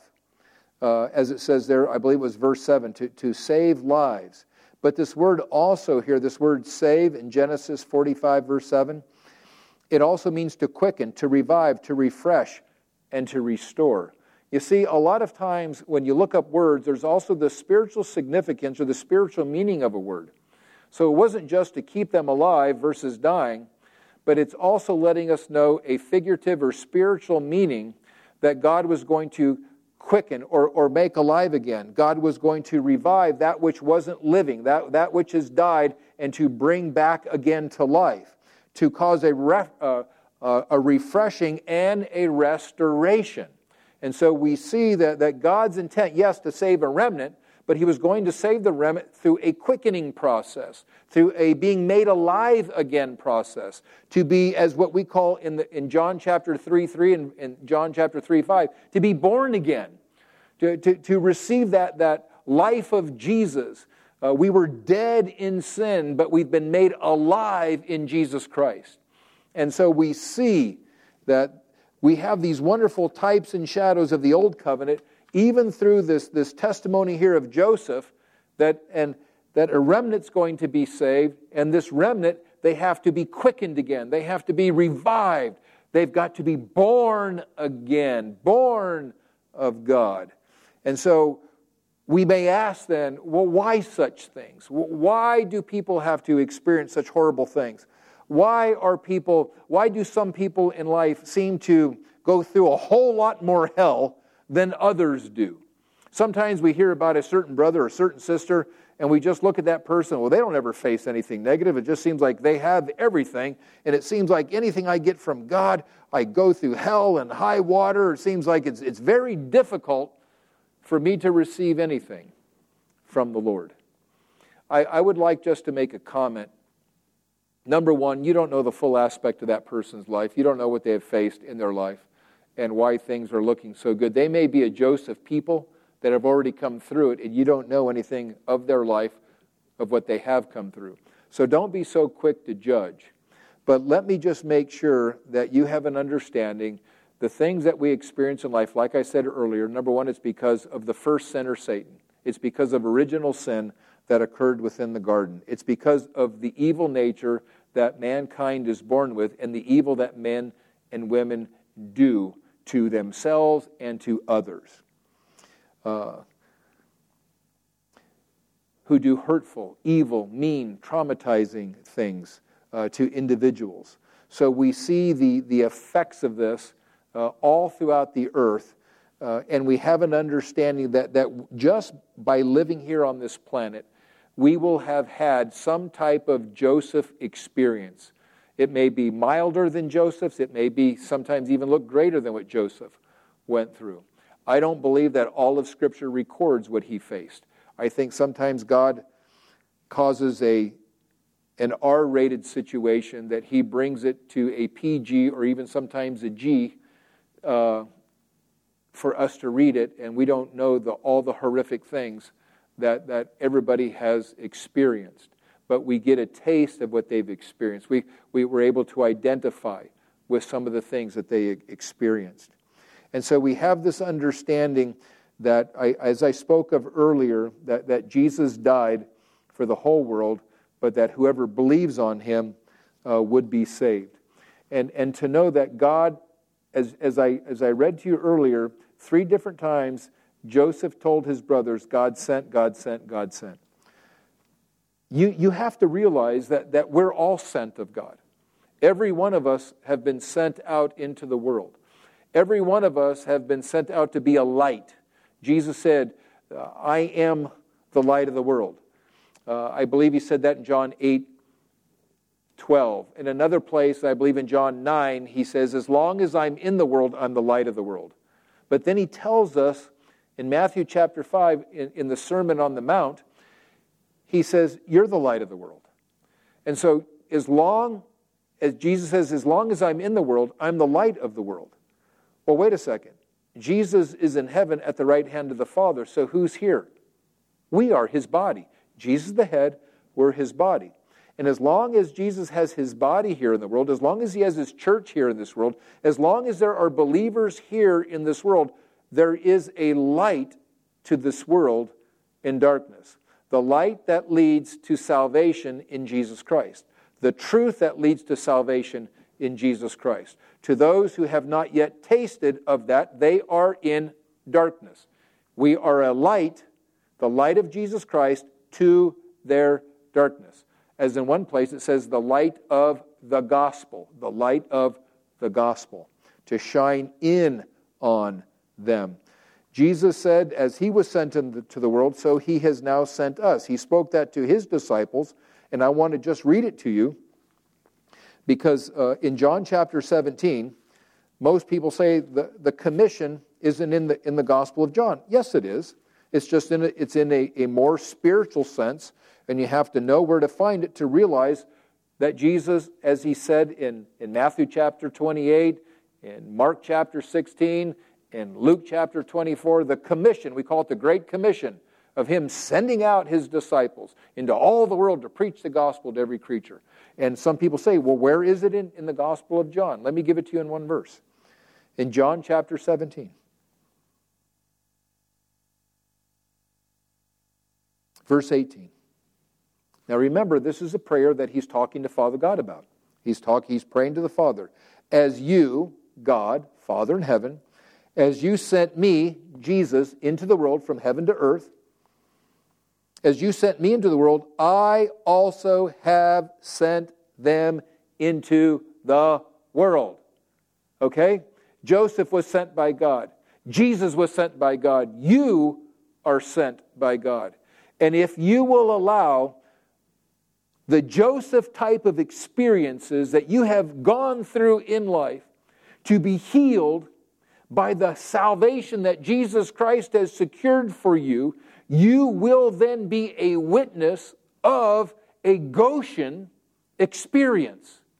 Uh, as it says there, I believe it was verse seven, to, to save lives. But this word also here, this word save in Genesis forty-five, verse seven, it also means to quicken, to revive, to refresh, and to restore. You see, a lot of times when you look up words, there's also the spiritual significance or the spiritual meaning of a word. So it wasn't just to keep them alive versus dying, but it's also letting us know a figurative or spiritual meaning that God was going to quicken or, or make alive again. God was going to revive that which wasn't living, that, that which has died, and to bring back again to life, to cause a, ref, uh, uh, a refreshing and a restoration. And so we see that, that God's intent, yes, to save a remnant, but He was going to save the remnant through a quickening process, through a being made alive again process, to be, as what we call in the in John chapter three three and in John chapter three five, to be born again, to, to, to receive that, that life of Jesus. Uh, we were dead in sin, but we've been made alive in Jesus Christ. And so we see that we have these wonderful types and shadows of the old covenant, even through this, this testimony here of Joseph, that and that a remnant's going to be saved, and this remnant, they have to be quickened again. They have to be revived. They've got to be born again, born of God. And so we may ask then, well, why such things? Why do people have to experience such horrible things? Why are people, why do some people in life seem to go through a whole lot more hell than others do? Sometimes we hear about a certain brother or certain sister, and we just look at that person, well, they don't ever face anything negative. It just seems like they have everything, and it seems like anything I get from God, I go through hell and high water. It seems like it's, it's very difficult for me to receive anything from the Lord. I, I would like just to make a comment. Number one, you don't know the full aspect of that person's life. You don't know what they have faced in their life and why things are looking so good. They may be a Joseph people. that have already come through it, and you don't know anything of their life, of what they have come through. So don't be so quick to judge. But let me just make sure that you have an understanding. The things that we experience in life, like I said earlier, number one, it's because of the first sinner, Satan. It's because of original sin that occurred within the garden. It's because of the evil nature that mankind is born with and the evil that men and women do to themselves and to others. Uh, who do hurtful, evil, mean, traumatizing things uh, to individuals. So we see the, the effects of this uh, all throughout the earth, uh, and we have an understanding that, that just by living here on this planet, we will have had some type of Joseph experience. It may be milder than Joseph's. It may be sometimes even look greater than what Joseph went through. I don't believe that all of Scripture records what he faced. I think sometimes God causes a an R-rated situation that he brings it to a P G or even sometimes a G uh, for us to read it, and we don't know the, all the horrific things that, that everybody has experienced. But we get a taste of what they've experienced. We, we were able to identify with some of the things that they experienced. And so we have this understanding that, I, as I spoke of earlier, that, that Jesus died for the whole world, but that whoever believes on him uh, would be saved. And, and to know that God, as, as, I, as I read to you earlier, three different times, Joseph told his brothers, God sent, God sent, God sent. You, you have to realize that, that we're all sent of God. Every one of us have been sent out into the world. Every one of us have been sent out to be a light. Jesus said, I am the light of the world. Uh, I believe he said that in John eight twelve. In another place, I believe in John nine, he says, as long as I'm in the world, I'm the light of the world. But then he tells us in Matthew chapter five, in, in the Sermon on the Mount, he says, you're the light of the world. And so as long as Jesus says, as long as I'm in the world, I'm the light of the world. Well, wait a second. Jesus is in heaven at the right hand of the Father, so who's here? We are his body. Jesus is the head, we're his body. And as long as Jesus has his body here in the world, as long as he has his church here in this world, as long as there are believers here in this world, there is a light to this world in darkness. The light that leads to salvation in Jesus Christ. The truth that leads to salvation in Jesus Christ. To those who have not yet tasted of that, they are in darkness. We are a light, the light of Jesus Christ, to their darkness. As in one place it says, the light of the gospel. The light of the gospel. To shine in on them. Jesus said, as he was sent into the world, so he has now sent us. He spoke that to his disciples, and I want to just read it to you, because uh, in John chapter seventeen, most people say the, the commission isn't in the in the Gospel of John. Yes, it is. It's just in a, it's in a, a more spiritual sense, and you have to know where to find it to realize that Jesus, as he said in, in Matthew chapter twenty-eight, in Mark chapter sixteen, in Luke chapter twenty-four, the commission, we call it the Great Commission, of him sending out his disciples into all the world to preach the gospel to every creature. And some people say, well, where is it in, in the Gospel of John? Let me give it to you in one verse. In John chapter seventeen. Verse eighteen. Now remember, this is a prayer that he's talking to Father God about. He's talking, he's praying to the Father. As you, God, Father in heaven, as you sent me, Jesus, into the world from heaven to earth, as you sent me into the world, I also have sent them into the world. Okay? Joseph was sent by God. Jesus was sent by God. You are sent by God. And if you will allow the Joseph type of experiences that you have gone through in life to be healed by the salvation that Jesus Christ has secured for you, you will then be a witness of a Goshen experience.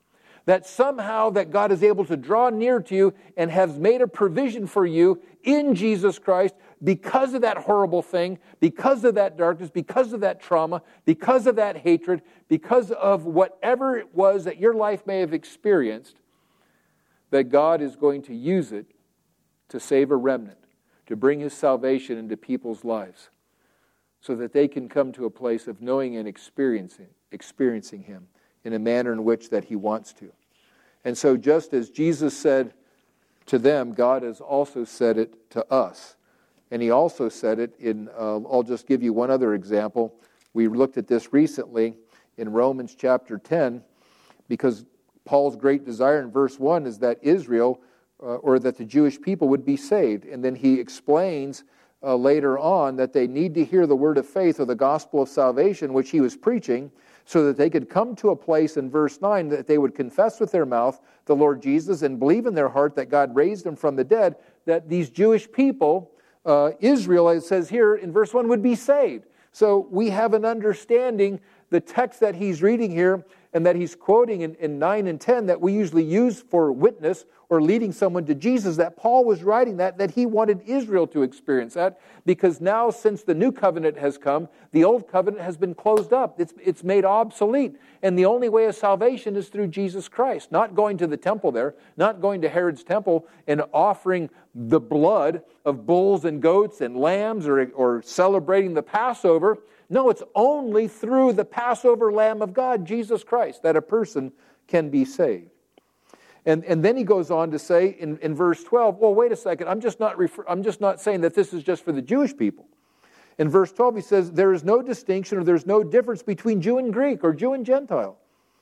That somehow that God is able to draw near to you and has made a provision for you in Jesus Christ because of that horrible thing, because of that darkness, because of that trauma, because of that hatred, because of whatever it was that your life may have experienced, that God is going to use it to save a remnant, to bring His salvation into people's lives, so that they can come to a place of knowing and experiencing, experiencing Him in a manner in which that He wants to. And so just as Jesus said to them, God has also said it to us. And He also said it in, uh, I'll just give you one other example. We looked at this recently in Romans chapter ten, because Paul's great desire in verse one is that Israel, uh, or that the Jewish people would be saved. And then he explains uh, later on that they need to hear the word of faith or the gospel of salvation, which he was preaching, so that they could come to a place in verse nine that they would confess with their mouth the Lord Jesus and believe in their heart that God raised Him from the dead, that these Jewish people, uh, Israel, as it says here in verse one, would be saved. So we have an understanding, the text that he's reading here and that he's quoting in, in nine and ten that we usually use for witness or leading someone to Jesus, that Paul was writing that, that he wanted Israel to experience that, because now since the new covenant has come, the old covenant has been closed up. It's, it's made obsolete. And the only way of salvation is through Jesus Christ. Not going to the temple there, not going to Herod's temple and offering the blood of bulls and goats and lambs or, or celebrating the Passover. No, it's only through the Passover Lamb of God, Jesus Christ, that a person can be saved. And, and then he goes on to say in, in verse twelve, well, wait a second, I'm just not refer, I'm just not saying that this is just for the Jewish people. In verse twelve, he says, there is no distinction or there's no difference between Jew and Greek or Jew and Gentile.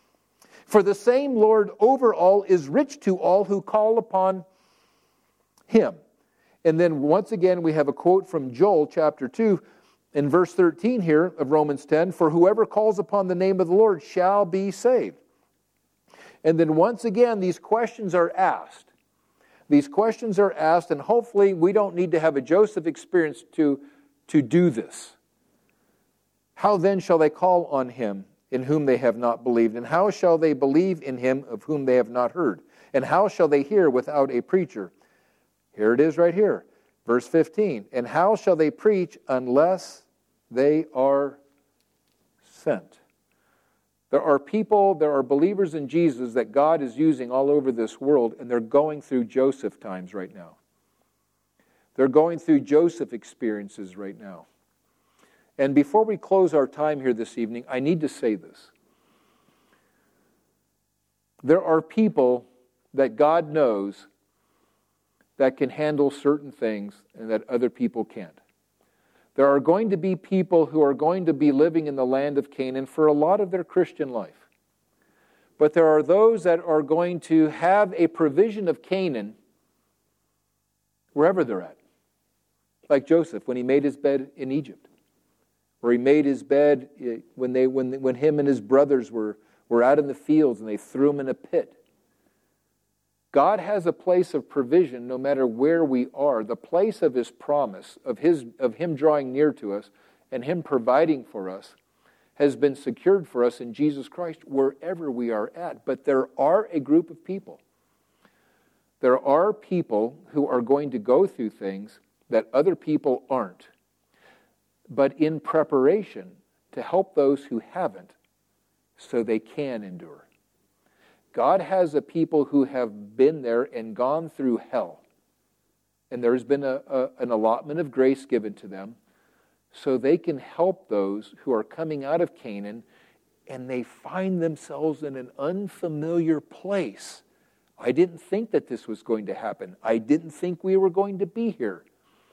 For the same Lord over all is rich to all who call upon Him. And then once again, we have a quote from Joel chapter two, in verse thirteen here of Romans ten, for whoever calls upon the name of the Lord shall be saved. And then once again, these questions are asked. These questions are asked, and hopefully we don't need to have a Joseph experience to, to do this. How then shall they call on Him in whom they have not believed? And how shall they believe in Him of whom they have not heard? And how shall they hear without a preacher? Here it is right here, verse fifteen. And how shall they preach unless they are sent? There are people, there are believers in Jesus that God is using all over this world, and they're going through Joseph times right now. They're going through Joseph experiences right now. And before we close our time here this evening, I need to say this. There are people that God knows that can handle certain things and that other people can't. There are going to be people who are going to be living in the land of Canaan for a lot of their Christian life. But there are those that are going to have a provision of Canaan wherever they're at. Like Joseph, when he made his bed in Egypt. Or he made his bed when they when when him and his brothers were, were out in the fields and they threw him in a pit. God has a place of provision no matter where we are. The place of His promise, of His of Him drawing near to us and Him providing for us, has been secured for us in Jesus Christ wherever we are at. But there are a group of people. There are people who are going to go through things that other people aren't, but in preparation to help those who haven't so they can endure. God has a people who have been there and gone through hell. And there's been a, a, an allotment of grace given to them so they can help those who are coming out of Canaan and they find themselves in an unfamiliar place. I didn't think that this was going to happen. I didn't think we were going to be here.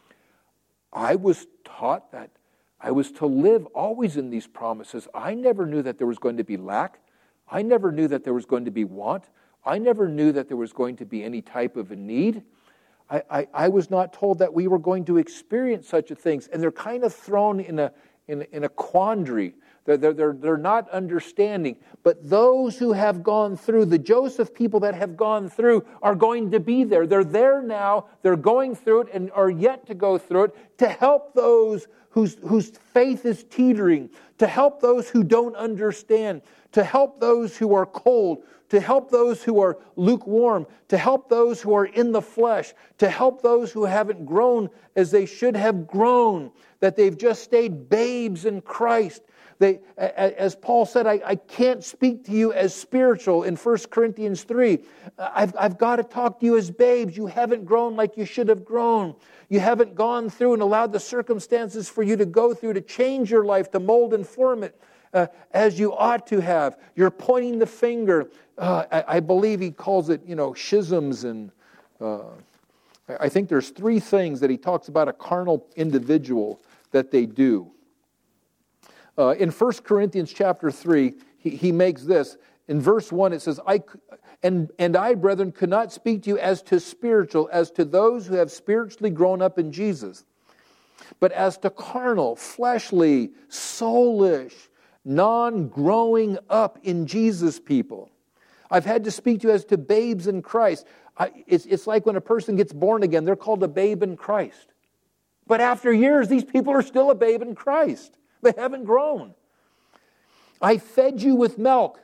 I was taught that I was to live always in these promises. I never knew that there was going to be lack. I never knew that there was going to be want. I never knew that there was going to be any type of a need. I, I, I was not told that we were going to experience such a things. And they're kind of thrown in a, in, in a quandary. They're, they're, they're, they're not understanding. But those who have gone through, the Joseph people that have gone through, are going to be there. They're there now. They're going through it and are yet to go through it to help those whose, whose faith is teetering, to help those who don't understand, to help those who are cold, to help those who are lukewarm, to help those who are in the flesh, to help those who haven't grown as they should have grown, that they've just stayed babes in Christ. They, as Paul said, I, I can't speak to you as spiritual in First Corinthians three. I've, I've got to talk to you as babes. You haven't grown like you should have grown. You haven't gone through and allowed the circumstances for you to go through to change your life, to mold and form it uh, as you ought to have. You're pointing the finger. Uh, I, I believe he calls it, you know, schisms. And uh, I think there's three things that he talks about a carnal individual that they do. Uh, in First Corinthians chapter three, he, he makes this. In verse one, it says, I, and, and I, brethren, could not speak to you as to spiritual, as to those who have spiritually grown up in Jesus, but as to carnal, fleshly, soulish, non-growing up in Jesus people. I've had to speak to you as to babes in Christ. I, it's, it's like when a person gets born again, they're called a babe in Christ. But after years, these people are still a babe in Christ. They haven't grown. I fed you with milk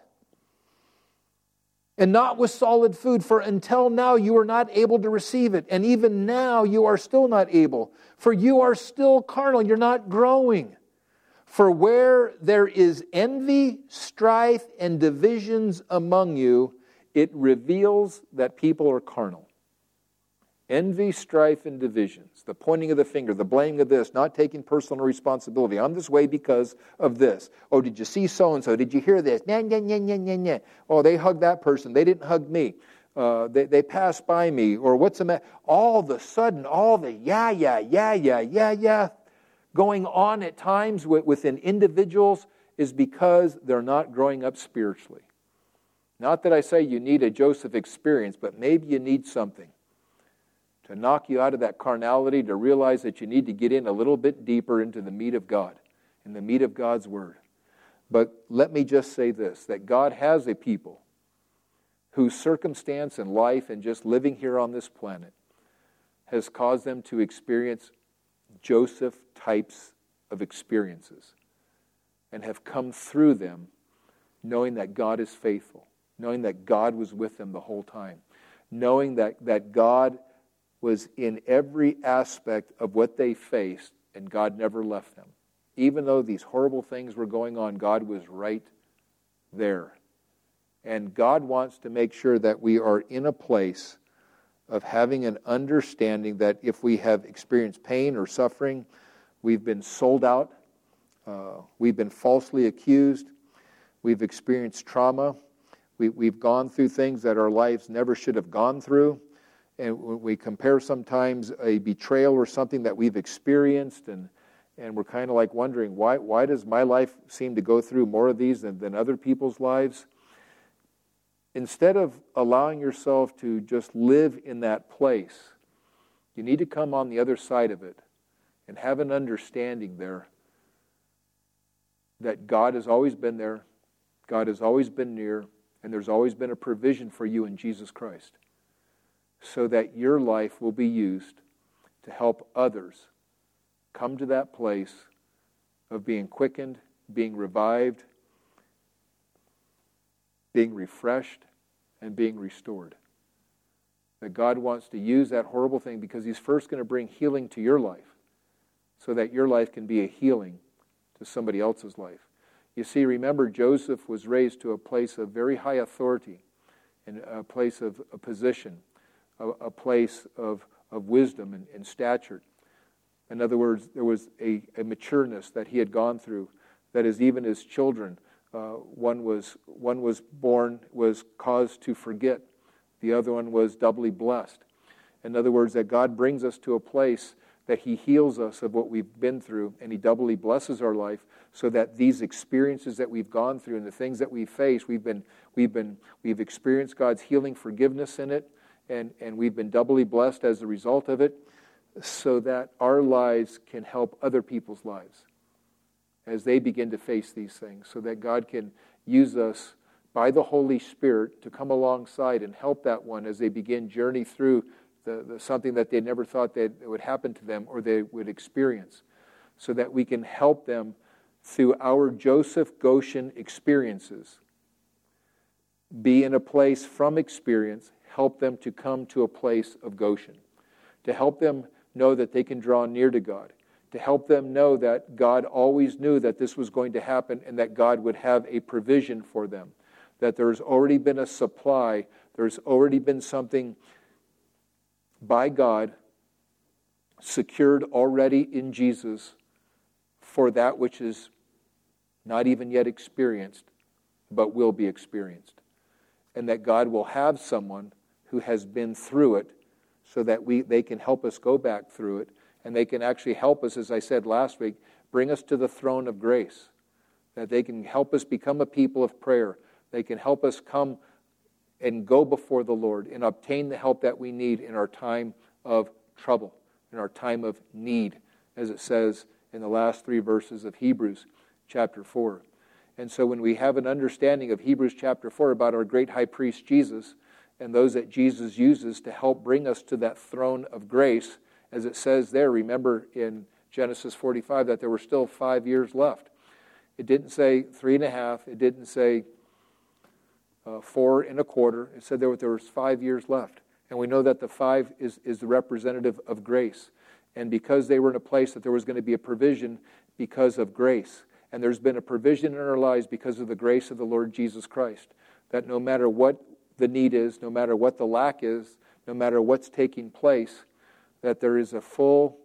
and not with solid food, for until now you are not able to receive it. And even now you are still not able, for you are still carnal. You're not growing. For where there is envy, strife, and divisions among you, it reveals that people are carnal. Envy, strife, and divisions. The pointing of the finger, the blaming of this, not taking personal responsibility. I'm this way because of this. Oh, did you see so-and-so? Did you hear this? Nah, nah, nah, nah, nah, nah. Oh, they hugged that person. They didn't hug me. Uh, they, they passed by me. Or what's the matter? All of a sudden, all the yeah, yeah, yeah, yeah, yeah, yeah going on at times within individuals is because they're not growing up spiritually. Not that I say you need a Joseph experience, but maybe you need something to knock you out of that carnality, to realize that you need to get in a little bit deeper into the meat of God, in the meat of God's Word. But let me just say this, that God has a people whose circumstance in life and just living here on this planet has caused them to experience Joseph types of experiences and have come through them knowing that God is faithful, knowing that God was with them the whole time, knowing that, that God was in every aspect of what they faced, and God never left them. Even though these horrible things were going on, God was right there. And God wants to make sure that we are in a place of having an understanding that if we have experienced pain or suffering, we've been sold out, uh, we've been falsely accused, we've experienced trauma, we, we've gone through things that our lives never should have gone through. And when we compare sometimes a betrayal or something that we've experienced, and and we're kind of like wondering, why why does my life seem to go through more of these than, than other people's lives? Instead of allowing yourself to just live in that place, you need to come on the other side of it and have an understanding there that God has always been there, God has always been near, and there's always been a provision for you in Jesus Christ, so that your life will be used to help others come to that place of being quickened, being revived, being refreshed, and being restored. That God wants to use that horrible thing because He's first going to bring healing to your life so that your life can be a healing to somebody else's life. You see, remember, Joseph was raised to a place of very high authority and a place of a position, a, a place of, of wisdom and, and stature. In other words, there was a, a matureness that he had gone through, that is, even as children, uh, one was one was born, was caused to forget. The other one was doubly blessed. In other words, that God brings us to a place that He heals us of what we've been through, and He doubly blesses our life, so that these experiences that we've gone through and the things that we face, we've been we've been we've experienced God's healing forgiveness in it, and, and we've been doubly blessed as a result of it, so that our lives can help other people's lives as they begin to face these things, so that God can use us by the Holy Spirit to come alongside and help that one as they begin journey through the, the something that they never thought that would happen to them or they would experience, so that we can help them through our Joseph Goshen experiences. be in a place from experience, help them to come to a place of Goshen, to help them know that they can draw near to God, to help them know that God always knew that this was going to happen and that God would have a provision for them, that there's already been a supply, there's already been something by God secured already in Jesus for that which is not even yet experienced, but will be experienced. And that God will have someone who has been through it so that we they can help us go back through it, and they can actually help us, as I said last week, bring us to the throne of grace, that they can help us become a people of prayer. They can help us come and go before the Lord and obtain the help that we need in our time of trouble, in our time of need, as it says in the last three verses of Hebrews chapter four. And so when we have an understanding of Hebrews chapter four about our great high priest Jesus and those that Jesus uses to help bring us to that throne of grace, as it says there, remember in Genesis forty-five that there were still five years left. It didn't say three and a half. It didn't say uh, four and a quarter. It said there, there was five years left. And we know that the five is, is the representative of grace. And because they were in a place that there was going to be a provision because of grace. And there's been a provision in our lives because of the grace of the Lord Jesus Christ. That no matter what the need is, no matter what the lack is, no matter what's taking place, that there is a full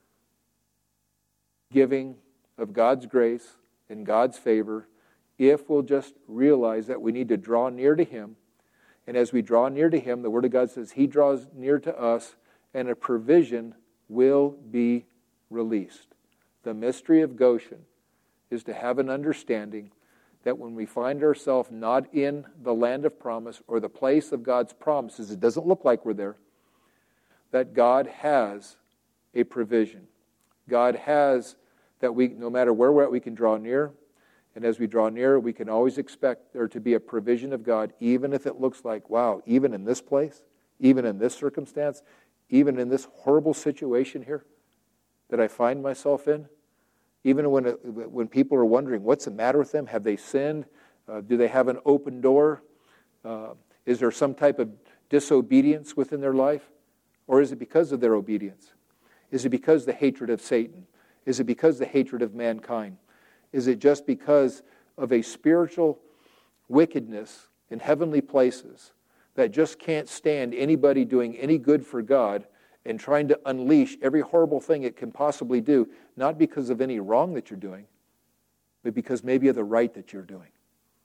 giving of God's grace and God's favor if we'll just realize that we need to draw near to Him. And as we draw near to Him, the Word of God says He draws near to us and a provision will be released. The mystery of Goshen is to have an understanding that when we find ourselves not in the land of promise or the place of God's promises, it doesn't look like we're there, that God has a provision. God has that we, no matter where we're at, we can draw near. And as we draw near, we can always expect there to be a provision of God, even if it looks like, wow, even in this place, even in this circumstance, even in this horrible situation here that I find myself in, even when it, when people are wondering, what's the matter with them? Have they sinned? Uh, do they have an open door? Uh, is there some type of disobedience within their life? Or is it because of their obedience? Is it because of the hatred of Satan? Is it because of the hatred of mankind? Is it just because of a spiritual wickedness in heavenly places that just can't stand anybody doing any good for God and trying to unleash every horrible thing it can possibly do, not because of any wrong that you're doing, but because maybe of the right that you're doing?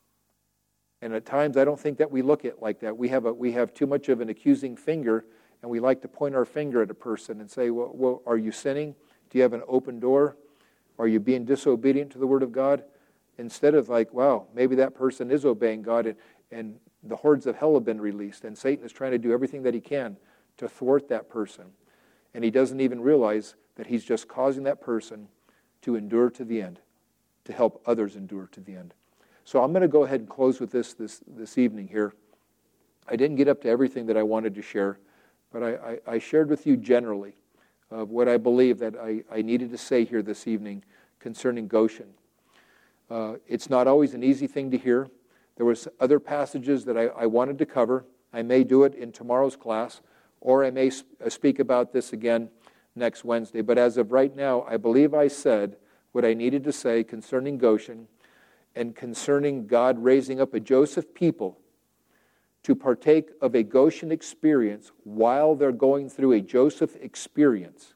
And at times I don't think that we look at it like that. We have a, we have too much of an accusing finger, and we like to point our finger at a person and say, well, well, are you sinning? Do you have an open door? Are you being disobedient to the Word of God? Instead of like, wow, maybe that person is obeying God, and, and the hordes of hell have been released, and Satan is trying to do everything that he can to thwart that person. And he doesn't even realize that he's just causing that person to endure to the end, to help others endure to the end. So I'm going to go ahead and close with this this, this evening here. I didn't get up to everything that I wanted to share, but I, I, I shared with you generally of what I believe that I, I needed to say here this evening concerning Goshen. Uh, it's not always an easy thing to hear. There was other passages that I, I wanted to cover. I may do it in tomorrow's class, or I may sp- speak about this again next Wednesday. But as of right now, I believe I said what I needed to say concerning Goshen and concerning God raising up a Joseph people to partake of a Goshen experience while they're going through a Joseph experience,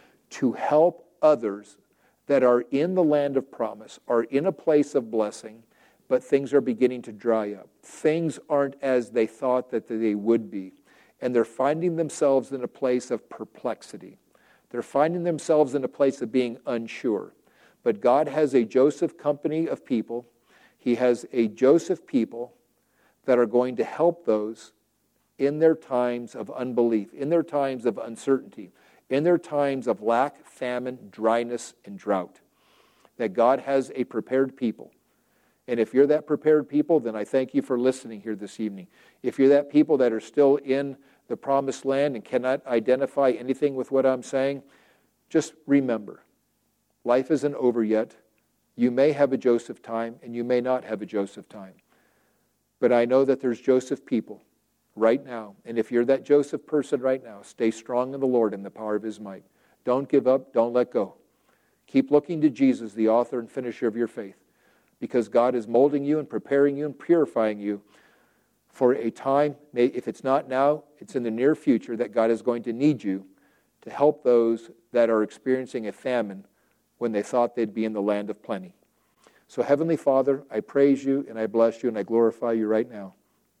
to help others that are in the land of promise, are in a place of blessing, but things are beginning to dry up. Things aren't as they thought that they would be. And they're finding themselves in a place of perplexity. They're finding themselves in a place of being unsure. But God has a Joseph company of people. He has a Joseph people that are going to help those in their times of unbelief, in their times of uncertainty, in their times of lack, famine, dryness, and drought. That God has a prepared people. And if you're that prepared people, then I thank you for listening here this evening. If you're that people that are still in the promised land and cannot identify anything with what I'm saying, just remember, life isn't over yet. You may have a Joseph time, and you may not have a Joseph time. But I know that there's Joseph people right now. And if you're that Joseph person right now, stay strong in the Lord and the power of his might. Don't give up. Don't let go. Keep looking to Jesus, the author and finisher of your faith, because God is molding you and preparing you and purifying you for a time, if it's not now, it's in the near future, that God is going to need you to help those that are experiencing a famine when they thought they'd be in the land of plenty. So Heavenly Father, I praise you and I bless you and I glorify you right now.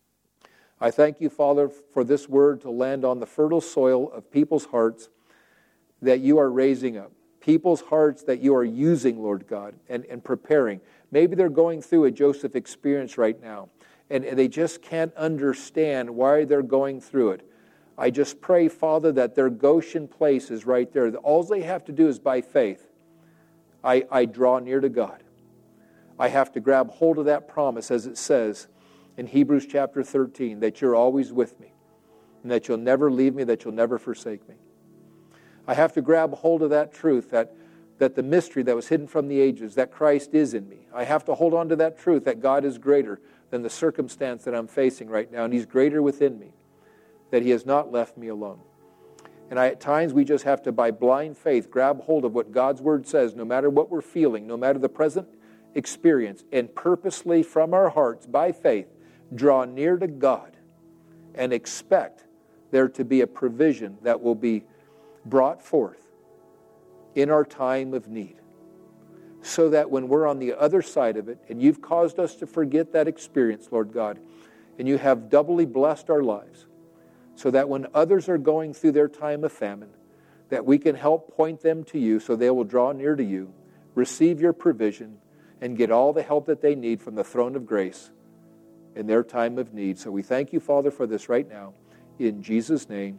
I thank you, Father, for this word to land on the fertile soil of people's hearts that you are raising up. People's hearts that you are using, Lord God, and, and preparing. Maybe they're going through a Joseph experience right now, and, and they just can't understand why they're going through it. I just pray, Father, that their Goshen place is right there. All they have to do is by faith. I, I draw near to God. I have to grab hold of that promise, as it says in Hebrews chapter thirteen, that you're always with me, and that you'll never leave me, that you'll never forsake me. I have to grab hold of that truth, that, that the mystery that was hidden from the ages, that Christ is in me. I have to hold on to that truth, that God is greater than the circumstance that I'm facing right now, and he's greater within me, that he has not left me alone. And I, at times we just have to, by blind faith, grab hold of what God's word says, no matter what we're feeling, no matter the present experience, and purposely from our hearts, by faith, draw near to God and expect there to be a provision that will be brought forth in our time of need, so that when we're on the other side of it, and you've caused us to forget that experience, Lord God, and you have doubly blessed our lives, so that when others are going through their time of famine, that we can help point them to you so they will draw near to you, receive your provision, and get all the help that they need from the throne of grace in their time of need. So we thank you, Father, for this right now. In Jesus' name,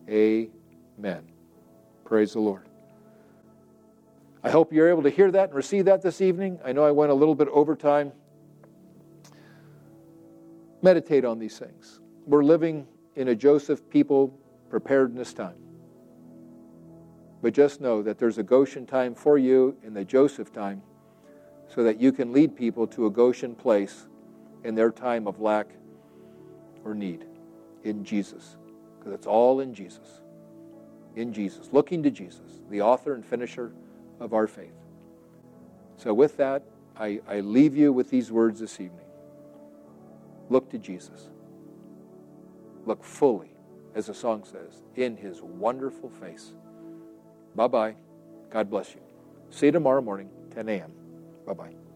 amen. Praise the Lord. I hope you're able to hear that and receive that this evening. I know I went a little bit over time. Meditate on these things. We're living in a Joseph people preparedness time. But just know that there's a Goshen time for you in the Joseph time, so that you can lead people to a Goshen place in their time of lack or need in Jesus. Because it's all in Jesus. In Jesus. Looking to Jesus, the author and finisher of our faith. So with that, I, I leave you with these words this evening. Look to Jesus. Look fully, as the song says, in his wonderful face. Bye-bye. God bless you. See you tomorrow morning, ten a.m. Bye-bye.